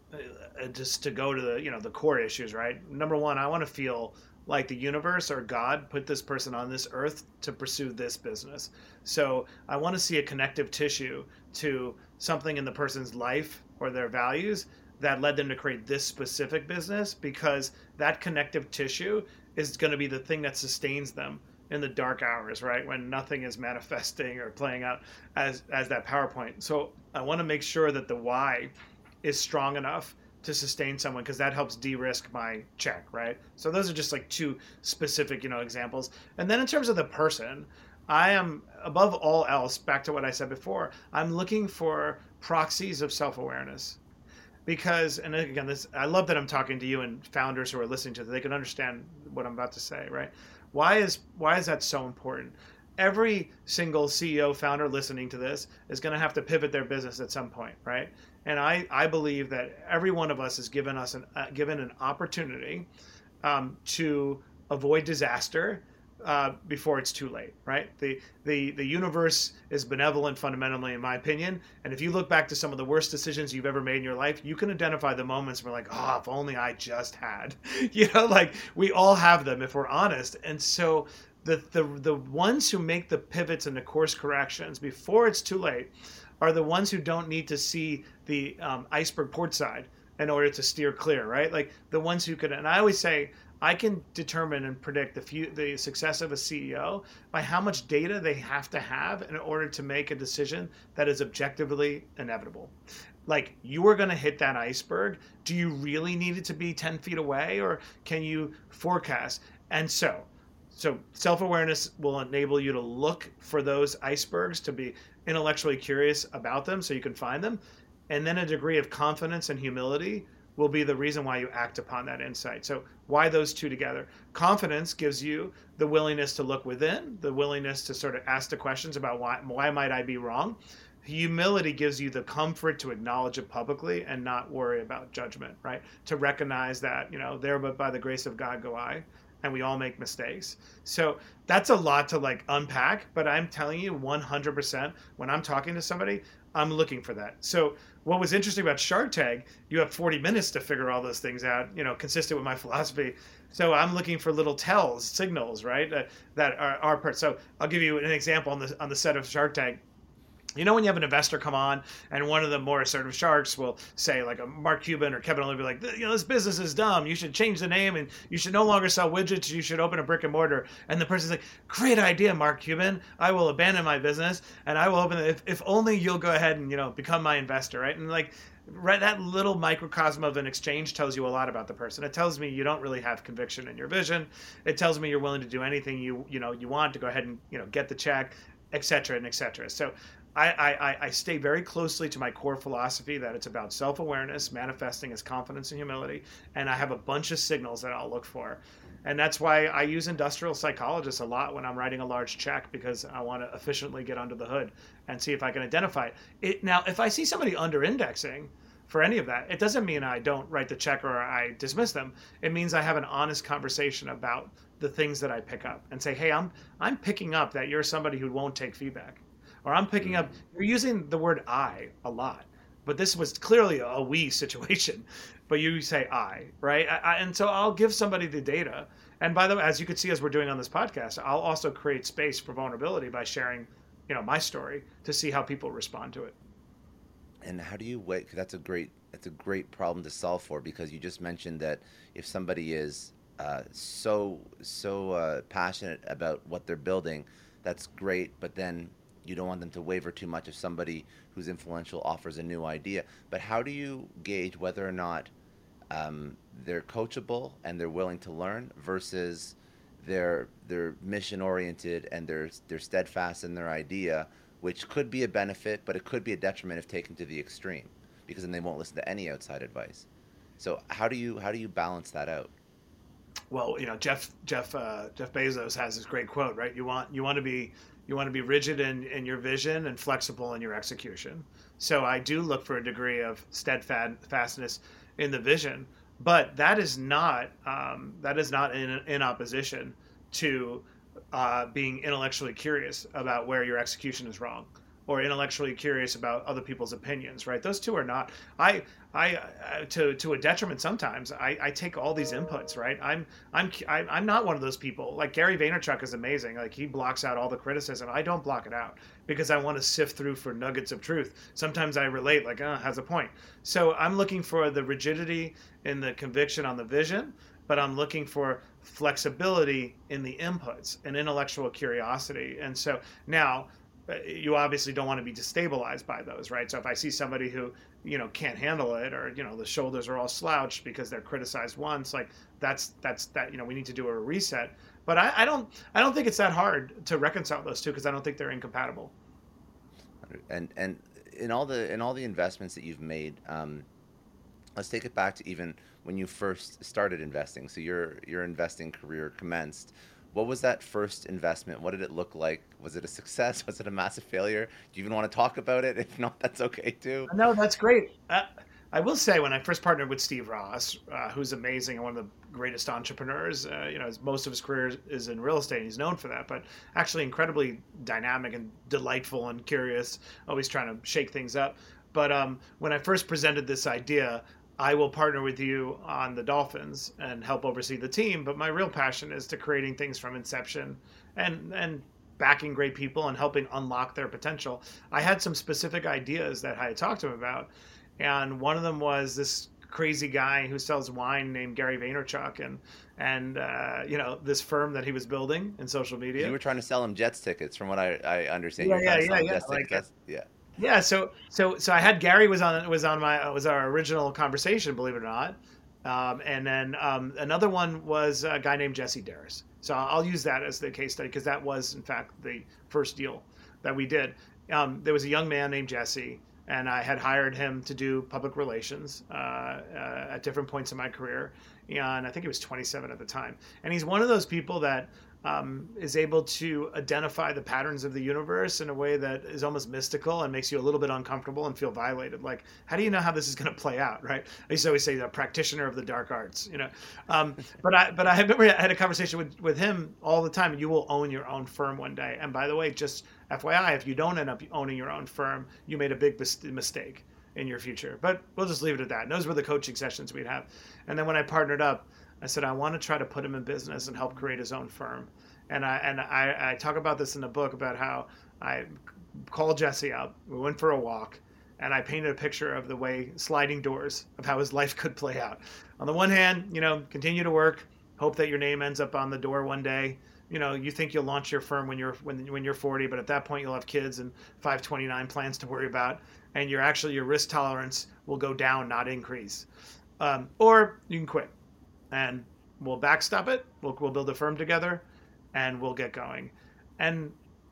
uh, just to go to the you know the core issues, right? Number one, I want to feel like the universe or God put this person on this earth to pursue this business. So I want to see a connective tissue to something in the person's life or their values that led them to create this specific business, because that connective tissue is going to be the thing that sustains them in the dark hours, right? When nothing is manifesting or playing out as as that PowerPoint. So I want to make sure that the why is strong enough to sustain someone, because that helps de-risk my check, right? So those are just like two specific, you know, examples. And then in terms of the person, I am above all else, back to what I said before, I'm looking for proxies of self-awareness. Because, and again, this, I love that I'm talking to you and founders who are listening to this, they can understand what I'm about to say, right? Why is why is that so important? Every single C E O, founder listening to this is going to have to pivot their business at some point, right? And I, I believe that every one of us is given us an uh, given an opportunity um, to avoid disaster uh, before it's too late, right? The, the the universe is benevolent fundamentally, in my opinion. And if you look back to some of the worst decisions you've ever made in your life, you can identify the moments where like, oh, if only I just had, you know, like we all have them if we're honest. And so the the the ones who make the pivots and the course corrections before it's too late are the ones who don't need to see the um, iceberg port side in order to steer clear, right? Like the ones who could, and I always say, I can determine and predict the few, the success of a C E O by how much data they have to have in order to make a decision that is objectively inevitable. Like, you are going to hit that iceberg. Do you really need it to be ten feet away, or can you forecast? And so, so self-awareness will enable you to look for those icebergs, to be intellectually curious about them so you can find them. And then a degree of confidence and humility will be the reason why you act upon that insight. So why those two together? Confidence gives you the willingness to look within, the willingness to sort of ask the questions about why, why might I be wrong? Humility gives you the comfort to acknowledge it publicly and not worry about judgment, right? To recognize that, you know, there but by the grace of God go I, and we all make mistakes. So that's a lot to like unpack, but I'm telling you one hundred percent when I'm talking to somebody, I'm looking for that. So what was interesting about Shark Tank, you have forty minutes to figure all those things out, you know, consistent with my philosophy. So I'm looking for little tells, signals, right? That, that are, are part. So I'll give you an example on the, on the set of Shark Tank. You know, when you have an investor come on and one of the more assertive sharks will say, like a Mark Cuban or Kevin O'Leary, like, you know, this business is dumb. You should change the name and you should no longer sell widgets. You should open a brick and mortar. And the person's like, great idea, Mark Cuban. I will abandon my business and I will open it. If, if only you'll go ahead and, you know, become my investor, right? And like, right, that little microcosm of an exchange tells you a lot about the person. It tells me you don't really have conviction in your vision. It tells me you're willing to do anything you, you know, you want to go ahead and, you know, get the check, et cetera, and et cetera. So I, I, I stay very closely to my core philosophy that it's about self-awareness, manifesting as confidence and humility, and I have a bunch of signals that I'll look for. And that's why I use industrial psychologists a lot when I'm writing a large check, because I want to efficiently get under the hood and see if I can identify it. it now, if I see somebody under-indexing for any of that, it doesn't mean I don't write the check or I dismiss them. It means I have an honest conversation about the things that I pick up and say, hey, I'm I'm picking up that you're somebody who won't take feedback. Or I'm picking up, you're using the word I a lot, but this was clearly a we situation, but you say I, right? I, I, and so I'll give somebody the data. And by the way, as you can see, as we're doing on this podcast, I'll also create space for vulnerability by sharing, you know, my story to see how people respond to it. And how do you wait? 'Cause that's a great, that's a great problem to solve for, because you just mentioned that if somebody is uh, so, so uh, passionate about what they're building, that's great. But then you don't want them to waver too much if somebody who's influential offers a new idea. But how do you gauge whether or not um, they're coachable and they're willing to learn versus they're they're mission oriented and they're they're steadfast in their idea, which could be a benefit, but it could be a detriment if taken to the extreme, because then they won't listen to any outside advice. So how do you how do you balance that out? Well, you know, Jeff Jeff uh, Jeff Bezos has this great quote, right? You want you want to be you want to be rigid in, in your vision and flexible in your execution. So I do look for a degree of steadfastness in the vision, but that is not um, that is not in in opposition to uh, being intellectually curious about where your execution is wrong, or intellectually curious about other people's opinions, right? Those two are not. I, I, uh, to to a detriment sometimes. I, I take all these inputs, right? I'm I'm I- I'm not one of those people. Like Gary Vaynerchuk is amazing. Like he blocks out all the criticism. I don't block it out because I want to sift through for nuggets of truth. Sometimes I relate, like, uh, has a point. So I'm looking for the rigidity in the conviction on the vision, but I'm looking for flexibility in the inputs and intellectual curiosity. And so now you obviously don't want to be destabilized by those, right? So if I see somebody who, you know, can't handle it, or, you know, the shoulders are all slouched because they're criticized once, like that's, that's that, you know, we need to do a reset. But I, I don't, I don't think it's that hard to reconcile those two because I don't think they're incompatible. And, and in all the, in all the investments that you've made, um, let's take it back to even when you first started investing. So your, your investing career commenced. What was that first investment? What did it look like? Was it a success? Was it a massive failure? Do you even want to talk about it? If not, that's okay too. No, that's great. Uh, I will say when I first partnered with Steve Ross, uh, who's amazing and one of the greatest entrepreneurs, uh, you know, most of his career is in real estate. And he's known for that, but actually incredibly dynamic and delightful and curious, always trying to shake things up. But um, when I first presented this idea, I will partner with you on the Dolphins and help oversee the team. But my real passion is to creating things from inception and, and backing great people and helping unlock their potential. I had some specific ideas that I had talked to him about. And one of them was this crazy guy who sells wine named Gary Vaynerchuk, and, and uh, you know, this firm that he was building in social media. You were trying to sell him Jets tickets from what I, I understand. Yeah, You were yeah, trying to sell yeah, him yeah. Jets Like, tickets. That's, yeah. Yeah, so so so I had Gary was on was on my was our original conversation, believe it or not, um, and then um, another one was a guy named Jesse Darris. So I'll use that as the case study because that was in fact the first deal that we did. Um, there was a young man named Jesse, and I had hired him to do public relations uh, uh, at different points in my career, and I think he was twenty-seven at the time. And he's one of those people that um, is able to identify the patterns of the universe in a way that is almost mystical and makes you a little bit uncomfortable and feel violated. Like, how do you know how this is going to play out, right? I used to always say the practitioner of the dark arts, you know. Um, but I but I remember I had a conversation with, with him all the time. You will own your own firm one day. And by the way, just F Y I, if you don't end up owning your own firm, you made a big mistake in your future. But we'll just leave it at that. And those were the coaching sessions we'd have. And then when I partnered up, I said, I want to try to put him in business and help create his own firm. And I and I, I talk about this in the book about how I called Jesse up. We went for a walk, and I painted a picture of the way sliding doors of how his life could play out. On the one hand, you know, continue to work, hope that your name ends up on the door one day. You know, you think you'll launch your firm when you're when when you're forty, but at that point you'll have kids and five twenty-nine plans to worry about, and your actually your risk tolerance will go down, not increase. Um, or you can quit, and we'll backstop it. We'll we'll build a firm together, and we'll get going. And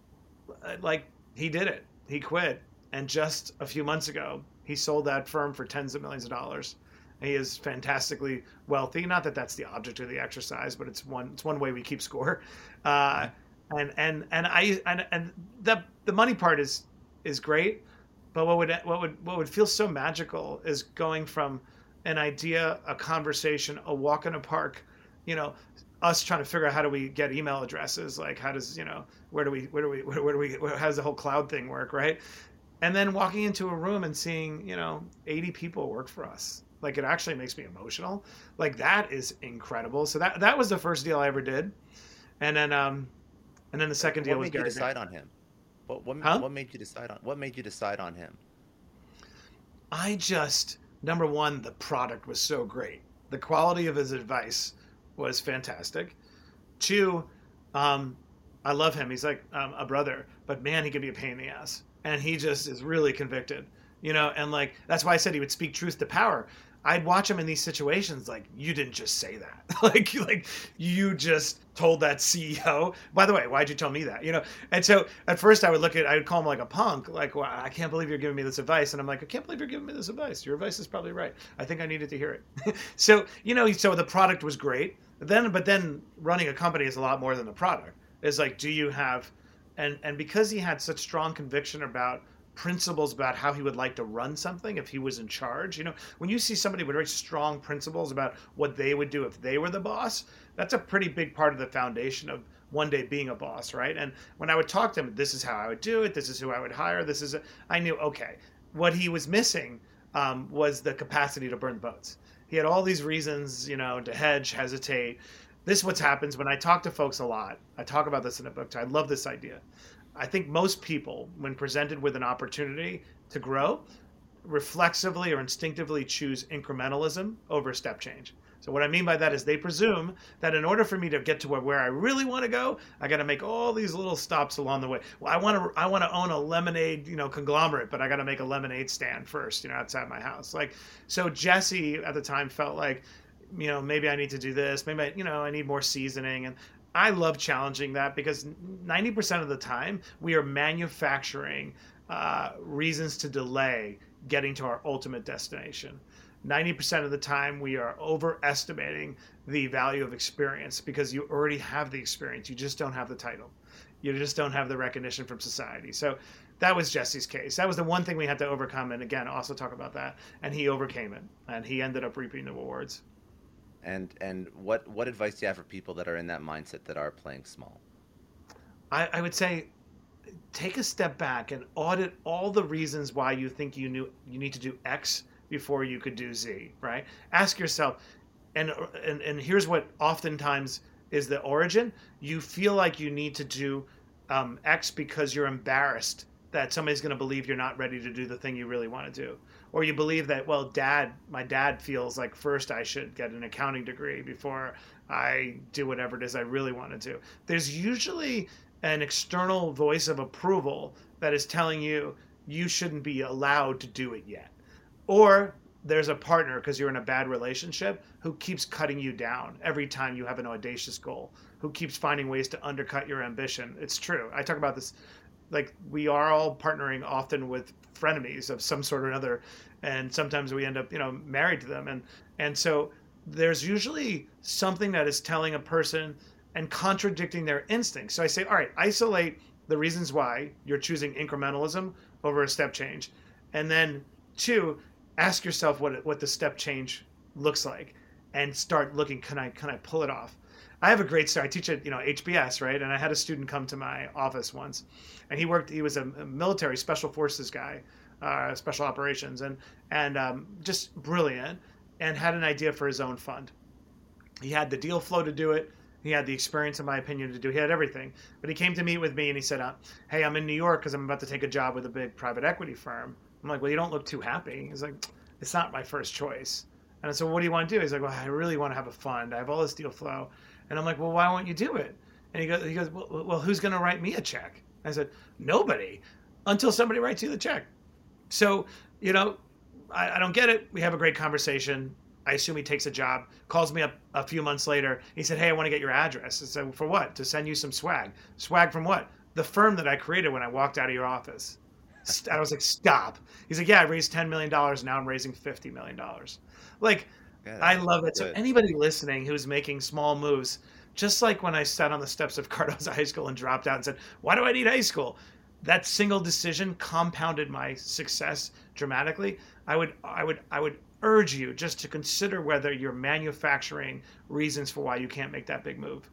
like he did it, he quit, and just a few months ago he sold that firm for tens of millions of dollars. He is fantastically wealthy. Not that that's the object of the exercise, but it's one it's one way we keep score. Uh, and and and I and and the the money part is is great, but what would what would what would feel so magical is going from an idea, a conversation, a walk in a park, you know, us trying to figure out how do we get email addresses, like how does you know where do we where do we where, where do we where, how does the whole cloud thing work, right? And then walking into a room and seeing you know eighty people work for us. Like it actually makes me emotional. Like that is incredible. So that that was the first deal I ever did, and then um, and then the second deal what was made you Gary. decide on him? What what, Huh? what made you decide on what made you decide on him? I just number one, the product was so great. The quality of his advice was fantastic. Two, um, I love him. He's like um, a brother, but man, he can be a pain in the ass, and he just is really convicted. You know, and like that's why I said he would speak truth to power. I'd watch him in these situations like, you didn't just say that. like, like you just told that C E O, by the way, why'd you tell me that? You know? And so at first I would look at, I would call him like a punk, like, well, I can't believe you're giving me this advice. And I'm like, I can't believe you're giving me this advice. Your advice is probably right. I think I needed to hear it. so, you know, so the product was great. Then, but then running a company is a lot more than the product. It's like, do you have, and, and because he had such strong conviction about principles about how he would like to run something if he was in charge. You know, when you see somebody with very strong principles about what they would do if they were the boss, that's a pretty big part of the foundation of one day being a boss, right? And when I would talk to him, this is how I would do it. This is who I would hire. This is, a, I knew, okay, what he was missing um, was the capacity to burn boats. He had all these reasons, you know, to hedge, hesitate. This is what happens when I talk to folks a lot. I talk about this in a book too. I love this idea. I think most people, when presented with an opportunity to grow, reflexively or instinctively choose incrementalism over step change. So what I mean by that is they presume that in order for me to get to where, where I really want to go, I got to make all these little stops along the way. Well, I want to I want to own a lemonade, you know, conglomerate, but I got to make a lemonade stand first, you know, outside my house. Like, so Jesse at the time felt like, you know, maybe I need to do this. Maybe, I, you know, I need more seasoning. And I love challenging that because ninety percent of the time we are manufacturing uh, reasons to delay getting to our ultimate destination. ninety percent of the time we are overestimating the value of experience because you already have the experience. You just don't have the title. You just don't have the recognition from society. So that was Jesse's case. That was the one thing we had to overcome. And again, also talk about that. And he overcame it. And he ended up reaping the rewards. And and what, what advice do you have for people that are in that mindset that are playing small? I, I would say take a step back and audit all the reasons why you think you knew you need to do X before you could do Z, right? Ask yourself, and and, and here's what oftentimes is the origin. You feel like you need to do um, X because you're embarrassed that somebody's going to believe you're not ready to do the thing you really want to do. Or you believe that, well, dad, my dad feels like first I should get an accounting degree before I do whatever it is I really want to do. There's usually an external voice of approval that is telling you you shouldn't be allowed to do it yet. Or there's a partner, because you're in a bad relationship, who keeps cutting you down every time you have an audacious goal, who keeps finding ways to undercut your ambition. It's true. I talk about this. Like, we are all partnering often with frenemies of some sort or another, and sometimes we end up, you know, married to them. And and so there's usually something that is telling a person and contradicting their instincts. So I say, all right, isolate the reasons why you're choosing incrementalism over a step change. And then two, ask yourself what what the step change looks like and start looking, can I can I pull it off? I have a great story. I teach at, you know, H B S, right? And I had a student come to my office once, and he worked, he was a military special forces guy, uh, special operations, and, and um, just brilliant, and had an idea for his own fund. He had the deal flow to do it. He had the experience, in my opinion, to do. He had everything. But he came to meet with me and he said, uh, hey, I'm in New York because I'm about to take a job with a big private equity firm. I'm like, well, you don't look too happy. He's like, it's not my first choice. And I said, well, what do you want to do? He's like, well, I really want to have a fund. I have all this deal flow. And I'm like, well, why won't you do it? And he goes, he goes, well, well who's going to write me a check? I said, nobody, until somebody writes you the check. So, you know, I, I don't get it. We have a great conversation. I assume he takes a job, calls me up a few months later. He said, hey, I want to get your address. I said, for what? To send you some swag. Swag from what? The firm that I created when I walked out of your office. And I was like, stop. He's like, yeah, I raised ten million dollars. Now I'm raising fifty million dollars. Like, yeah, I love it. So anybody listening who's making small moves, just like when I sat on the steps of Cardozo High School and dropped out and said, why do I need high school? That single decision compounded my success dramatically. I would, I would, I would urge you just to consider whether you're manufacturing reasons for why you can't make that big move.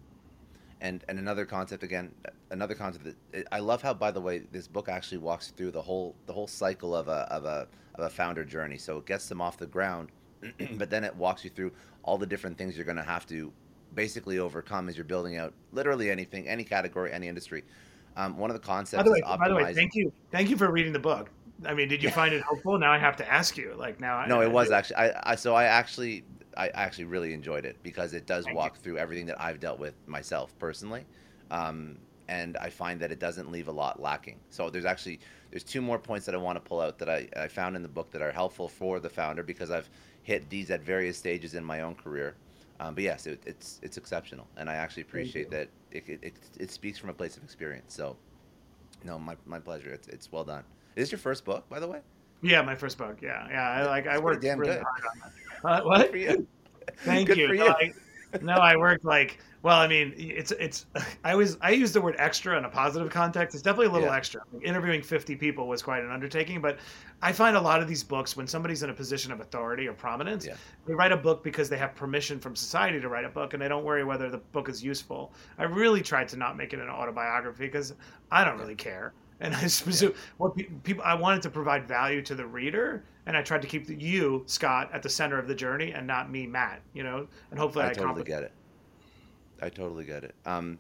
And and another concept again, another concept that I love how, by the way, this book actually walks through the whole the whole cycle of a of a of a founder journey. So it gets them off the ground, but then it walks you through all the different things you're going to have to basically overcome as you're building out literally anything, any category, any industry. Um, one of the concepts by the way, is optimizing. By the way, thank you, thank you for reading the book. I mean, did you find it helpful? Now I have to ask you. Like now, no, I, it was I, actually. I, I so I actually. I actually really enjoyed it because it does Thank walk you. through everything that I've dealt with myself personally. Um, and I find that it doesn't leave a lot lacking. So there's actually there's two more points that I want to pull out that I, I found in the book that are helpful for the founder because I've hit these at various stages in my own career. Um, but yes, it, it's it's exceptional, and I actually Thank appreciate you. that it, it, it, it speaks from a place of experience. So no, my, my pleasure. It's it's well done. Is this your first book, by the way? Yeah, my first book. Yeah, yeah. I like I It's pretty worked damn really good. hard on that. Uh, Good what? for you. Thank Good you. for No, you. I, no, I worked like well. I mean, it's it's. I was I use the word extra in a positive context. It's definitely a little Yeah. extra. Like, interviewing fifty people was quite an undertaking, but I find a lot of these books when somebody's in a position of authority or prominence, Yeah. they write a book because they have permission from society to write a book, and they don't worry whether the book is useful. I really tried to not make it an autobiography because I don't Yeah. really care. And I Yeah. presume what pe- people I wanted to provide value to the reader, and I tried to keep the, you, Scott, at the center of the journey, and not me, Matt. You know, and hopefully I I totally accomplished. get it. I totally get it. Um,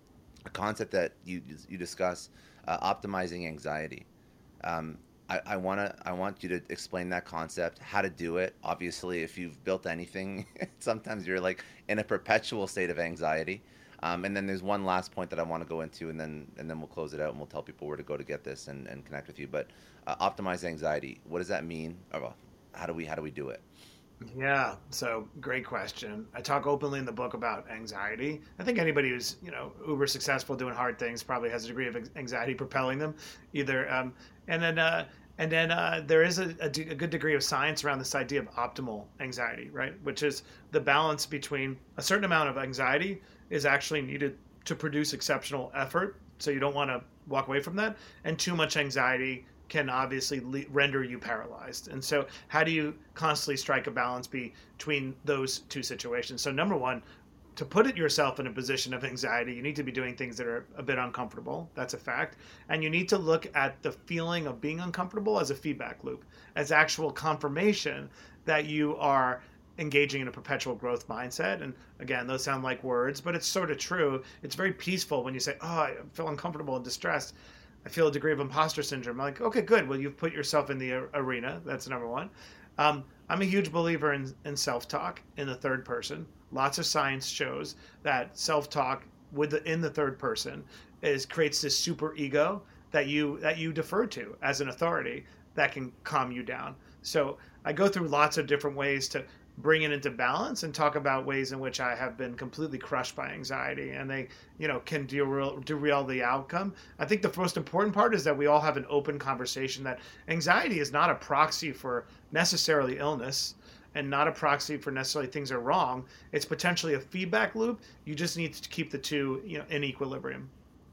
a concept that you you discuss, uh, optimizing anxiety. Um, I, I wanna I want you to explain that concept, how to do it. Obviously, if you've built anything, sometimes you're like in a perpetual state of anxiety. Um, and then there's one last point that I want to go into, and then and then we'll close it out, and we'll tell people where to go to get this and, and connect with you. But uh, optimize anxiety. What does that mean? Or, well, how do we how do we do it? Yeah, so great question. I talk openly in the book about anxiety. I think anybody who's you know uber successful doing hard things probably has a degree of anxiety propelling them, either. Um, and then uh, and then uh, there is a, a, a good degree of science around this idea of optimal anxiety, right? Which is the balance between a certain amount of anxiety is actually needed to produce exceptional effort. So you don't want to walk away from that, and too much anxiety can obviously le- render you paralyzed. And so, how do you constantly strike a balance between those two situations? So, number one, to put it yourself in a position of anxiety, you need to be doing things that are a bit uncomfortable. That's a fact. And you need to look at the feeling of being uncomfortable as a feedback loop, as actual confirmation that you are engaging in a perpetual growth mindset. And again, those sound like words, but it's sort of true. It's very peaceful when you say, oh, I feel uncomfortable and distressed. I feel a degree of imposter syndrome. I'm like, okay, good. Well, you've put yourself in the arena. That's number one. Um, I'm a huge believer in, in self-talk in the third person. Lots of science shows that self-talk with the, in the third person is creates this super ego that you that you defer to as an authority that can calm you down. So I go through lots of different ways to bring it into balance and talk about ways in which I have been completely crushed by anxiety and they, you know, can derail, derail the outcome. I think the most important part is that we all have an open conversation that anxiety is not a proxy for necessarily illness and not a proxy for necessarily things are wrong. It's potentially a feedback loop. You just need to keep the two, you know, in equilibrium.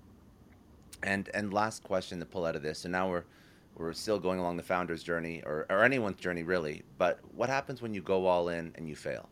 And and last question to pull out of this. So now we're we're still going along the founder's journey, or, or anyone's journey really. But what happens when you go all in and you fail?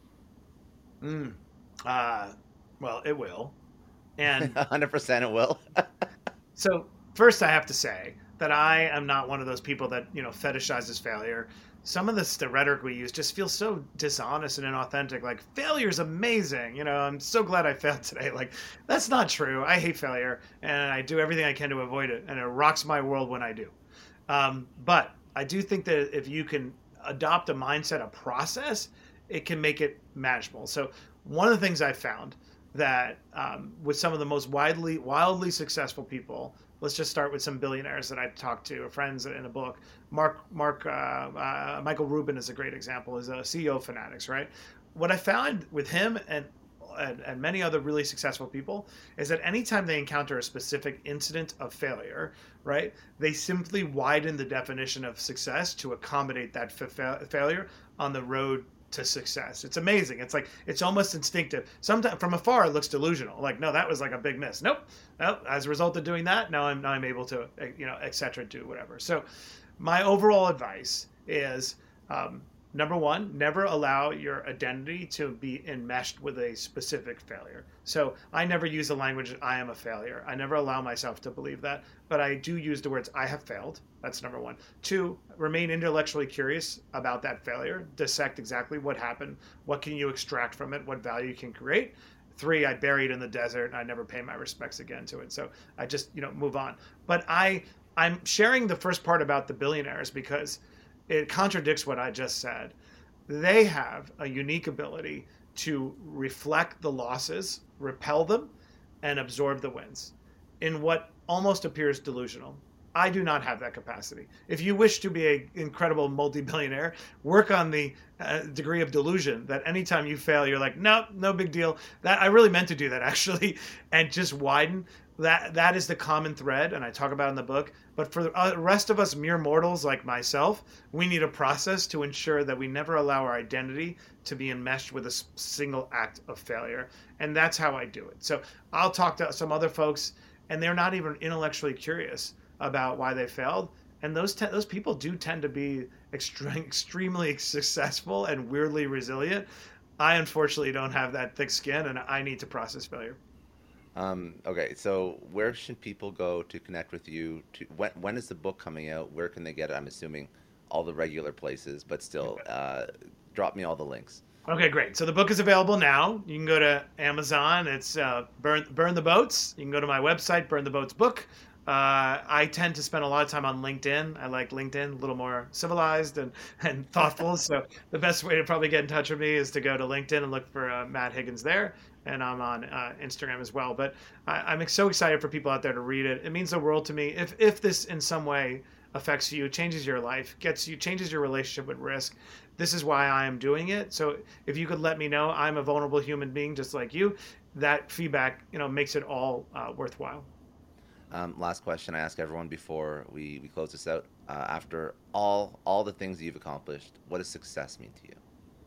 Mm. Uh, well, it will. And one hundred percent it will. so first I have to say that I am not one of those people that, you know, fetishizes failure. Some of this, the rhetoric we use just feels so dishonest and inauthentic. Like, failure is amazing. You know, I'm so glad I failed today. Like, that's not true. I hate failure and I do everything I can to avoid it. And it rocks my world when I do. Um, but I do think that if you can adopt a mindset, a process, it can make it manageable. So one of the things I've found that um, with some of the most widely, wildly successful people, let's just start with some billionaires that I talked to, or friends in a book. Mark, Mark, uh, uh, Michael Rubin is a great example. Is a C E O of Fanatics, right? What I found with him and and, and many other really successful people is that anytime they encounter a specific incident of failure, right, they simply widen the definition of success to accommodate that fa- failure on the road to success. It's amazing. It's like, it's almost instinctive. Sometimes from afar, it looks delusional. Like, no, that was like a big miss. Nope. Nope. As a result of doing that, now I'm, now I'm able to, you know, et cetera, do whatever. So my overall advice is, um, number one, never allow your identity to be enmeshed with a specific failure. So I never use the language, I am a failure. I never allow myself to believe that, but I do use the words, I have failed. That's number one. Two, remain intellectually curious about that failure. Dissect exactly what happened. What can you extract from it? What value you can create? Three, I bury it in the desert and I never pay my respects again to it. So I just, you know, move on. But I, I'm sharing the first part about the billionaires because it contradicts what I just said. They have a unique ability to reflect the losses, repel them, and absorb the wins. in what almost appears delusional. I do not have that capacity. If you wish to be an incredible multi-billionaire, work on the uh, degree of delusion that anytime you fail, you're like, no, no big deal. That I really meant to do that actually, and just widen. That that is the common thread, and I talk about it in the book. But for the rest of us mere mortals like myself, we need a process to ensure that we never allow our identity to be enmeshed with a single act of failure. And that's how I do it. So I'll talk to some other folks, and they're not even intellectually curious about why they failed, and those te- those people do tend to be extre- extremely successful and weirdly resilient. I unfortunately don't have that thick skin, and I need to process failure. Um, okay, so where should people go to connect with you? To when when is the book coming out? Where can they get it? I'm assuming all the regular places, but still, uh, drop me all the links. Okay, great. So the book is available now. You can go to Amazon. It's uh, Burn Burn the Boats. You can go to my website, Burn the Boats Book. Uh, I tend to spend a lot of time on LinkedIn. I like LinkedIn, a little more civilized and, and thoughtful. So the best way to probably get in touch with me is to go to LinkedIn and look for uh, Matt Higgins there. And I'm on uh, Instagram as well. But I, I'm so excited for people out there to read it. It means the world to me. If if this in some way affects you, changes your life, gets you, changes your relationship with risk, this is why I am doing it. So if you could let me know, I'm a vulnerable human being just like you. That feedback, you know, makes it all uh, worthwhile. Um, last question I ask everyone before we, we close this out. Uh, after all all the things you've accomplished, what does success mean to you?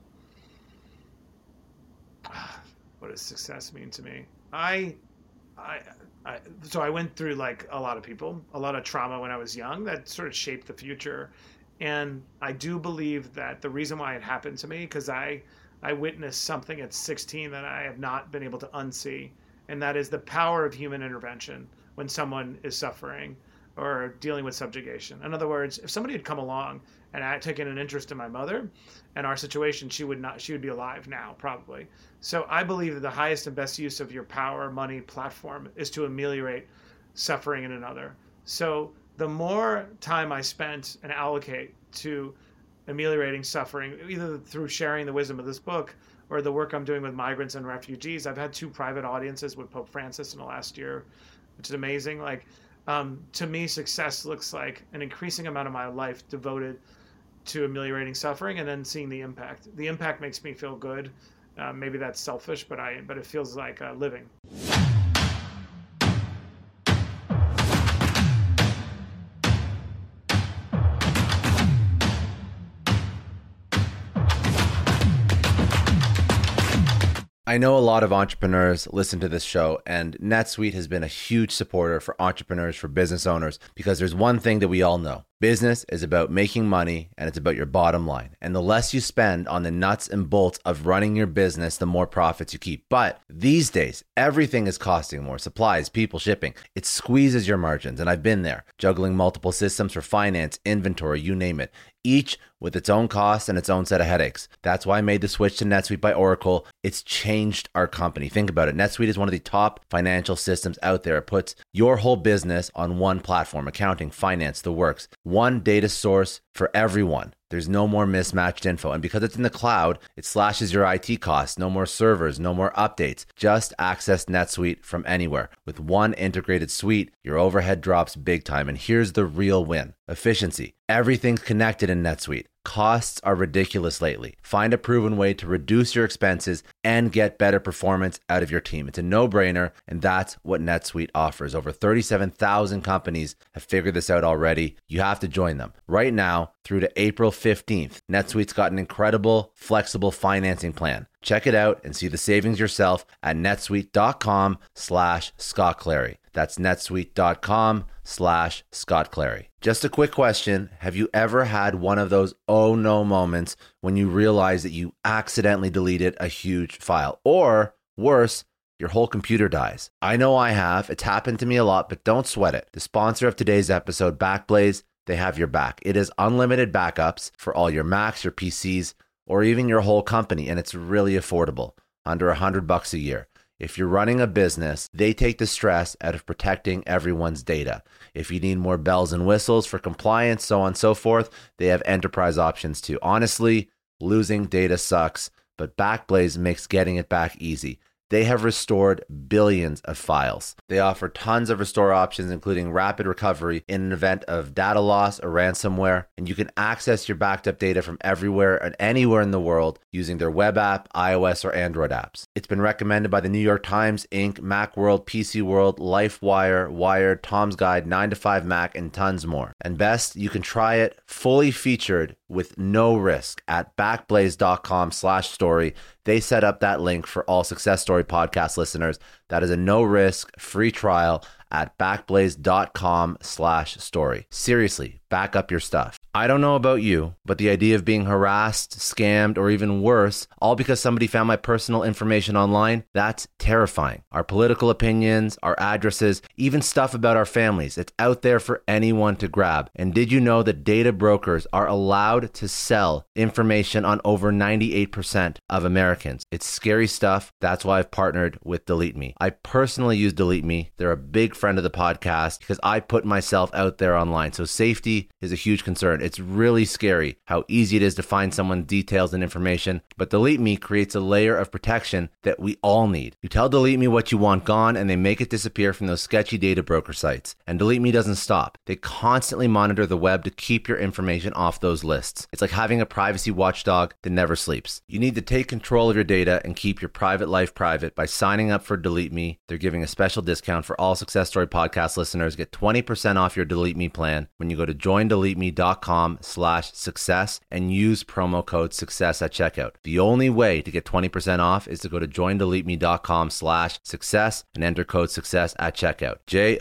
What does success mean to me? I, I, I, so I went through, like a lot of people, a lot of trauma when I was young that sort of shaped the future. And I do believe that the reason why it happened to me, because I, I witnessed something at sixteen that I have not been able to unsee. And that is the power of human intervention when someone is suffering or dealing with subjugation. In other words, if somebody had come along and I had taken an interest in my mother and our situation, she would not, she would be alive now, probably. So I believe that the highest and best use of your power, money, platform is to ameliorate suffering in another. So the more time I spent and allocate to ameliorating suffering, either through sharing the wisdom of this book or the work I'm doing with migrants and refugees. I've had two private audiences with Pope Francis in the last year, which is amazing. Like, um, to me, success looks like an increasing amount of my life devoted to ameliorating suffering and then seeing the impact. The impact makes me feel good. Uh, maybe that's selfish, but I but it feels like uh, living. I know a lot of entrepreneurs listen to this show, and NetSuite has been a huge supporter for entrepreneurs, for business owners, because there's one thing that we all know. Business is about making money, and it's about your bottom line. And the less you spend on the nuts and bolts of running your business, the more profits you keep. But these days, everything is costing more. Supplies, people, shipping. It squeezes your margins, and I've been there, juggling multiple systems for finance, inventory, you name it, each with its own costs and its own set of headaches. That's why I made the switch to NetSuite by Oracle. It's changed our company. Think about it. NetSuite is one of the top financial systems out there. It puts your whole business on one platform, accounting, finance, the works. One data source for everyone. There's no more mismatched info. And because it's in the cloud, it slashes your I T costs. No more servers, no more updates. Just access NetSuite from anywhere. With one integrated suite, your overhead drops big time. And here's the real win. Efficiency. Everything's connected in NetSuite. Costs are ridiculous lately. Find a proven way to reduce your expenses and get better performance out of your team. It's a no-brainer, and that's what NetSuite offers. Over thirty-seven thousand companies have figured this out already. You have to join them. Right now, through to April fifteenth, NetSuite's got an incredible, flexible financing plan. Check it out and see the savings yourself at netsuite.com slash Scott Clary. That's netsuite.com slash Scott Clary. Just a quick question. Have you ever had one of those oh no moments when you realize that you accidentally deleted a huge file? Or worse, your whole computer dies. I know I have. It's happened to me a lot, but don't sweat it. The sponsor of today's episode, Backblaze, they have your back. It is unlimited backups for all your Macs, your P Cs, or even your whole company, and it's really affordable, under a hundred bucks a year. If you're running a business, they take the stress out of protecting everyone's data. If you need more bells and whistles for compliance, so on and so forth, they have enterprise options too. Honestly, losing data sucks, but Backblaze makes getting it back easy. they have restored billions of files. They offer tons of restore options, including rapid recovery in an event of data loss or ransomware, and you can access your backed up data from everywhere and anywhere in the world using their web app, iOS, or Android apps. It's been recommended by the New York Times, Incorporated, Macworld, P C World, LifeWire, Wired, Tom's Guide, nine to five Mac, and tons more. And best, you can try it fully featured with no risk at backblaze.com slash story. They set up that link for all Success Story podcast listeners. That is a no risk free trial at backblaze.com slash story. Seriously, back up your stuff. I don't know about you, but the idea of being harassed, scammed, or even worse, all because somebody found my personal information online, that's terrifying. Our political opinions, our addresses, even stuff about our families, it's out there for anyone to grab. And did you know that data brokers are allowed to sell information on over ninety-eight percent of Americans? It's scary stuff. That's why I've partnered with Delete Me. I personally use Delete Me. They're a big friend of the podcast because I put myself out there online. So safety is a huge concern. It's really scary how easy it is to find someone's details and information, but Delete Me creates a layer of protection that we all need. You tell Delete Me what you want gone, and they make it disappear from those sketchy data broker sites. And Delete Me doesn't stop. They constantly monitor the web to keep your information off those lists. It's like having a privacy watchdog that never sleeps. You need to take control of your data and keep your private life private by signing up for Delete Me. They're giving a special discount for all Success Story podcast listeners. Get twenty percent off your Delete Me plan when you go to joindeleteme.com slash success and use promo code success at checkout. The only way to get twenty percent off is to go to joindeleteme.com slash success and enter code success at checkout.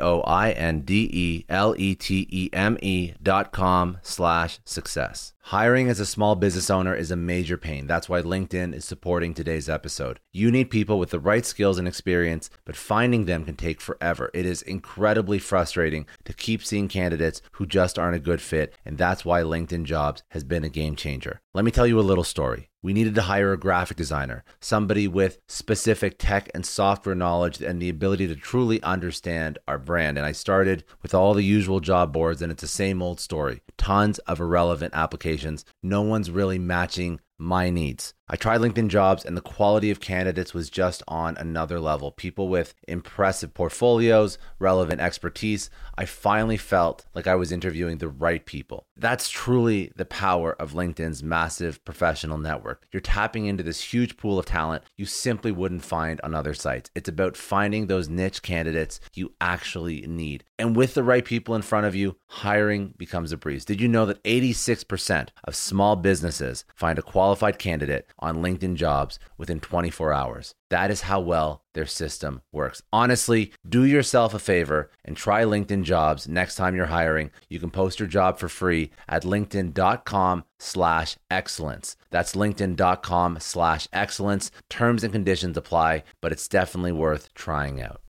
J-O-I-N-D-E-L-E-T-E-M-E dot com slash success. Hiring as a small business owner is a major pain. That's why LinkedIn is supporting today's episode. You need people with the right skills and experience, but finding them can take forever. It is incredibly frustrating to keep seeing candidates who just aren't a good fit, and that's why LinkedIn Jobs has been a game changer. Let me tell you a little story. We needed to hire a graphic designer, somebody with specific tech and software knowledge and the ability to truly understand our brand. And I started with all the usual job boards, and it's the same old story. Tons of irrelevant applications. No one's really matching my needs. I tried LinkedIn Jobs, and the quality of candidates was just on another level. People with impressive portfolios, relevant expertise. I finally felt like I was interviewing the right people. That's truly the power of LinkedIn's massive professional network. You're tapping into this huge pool of talent you simply wouldn't find on other sites. It's about finding those niche candidates you actually need. And with the right people in front of you, hiring becomes a breeze. Did you know that eighty-six percent of small businesses find a qualified candidate on LinkedIn Jobs within twenty-four hours? That is how well their system works. Honestly, do yourself a favor and try LinkedIn Jobs next time you're hiring. You can post your job for free at linkedin.com slash excellence. That's linkedin.com slash excellence. Terms and conditions apply, but it's definitely worth trying out.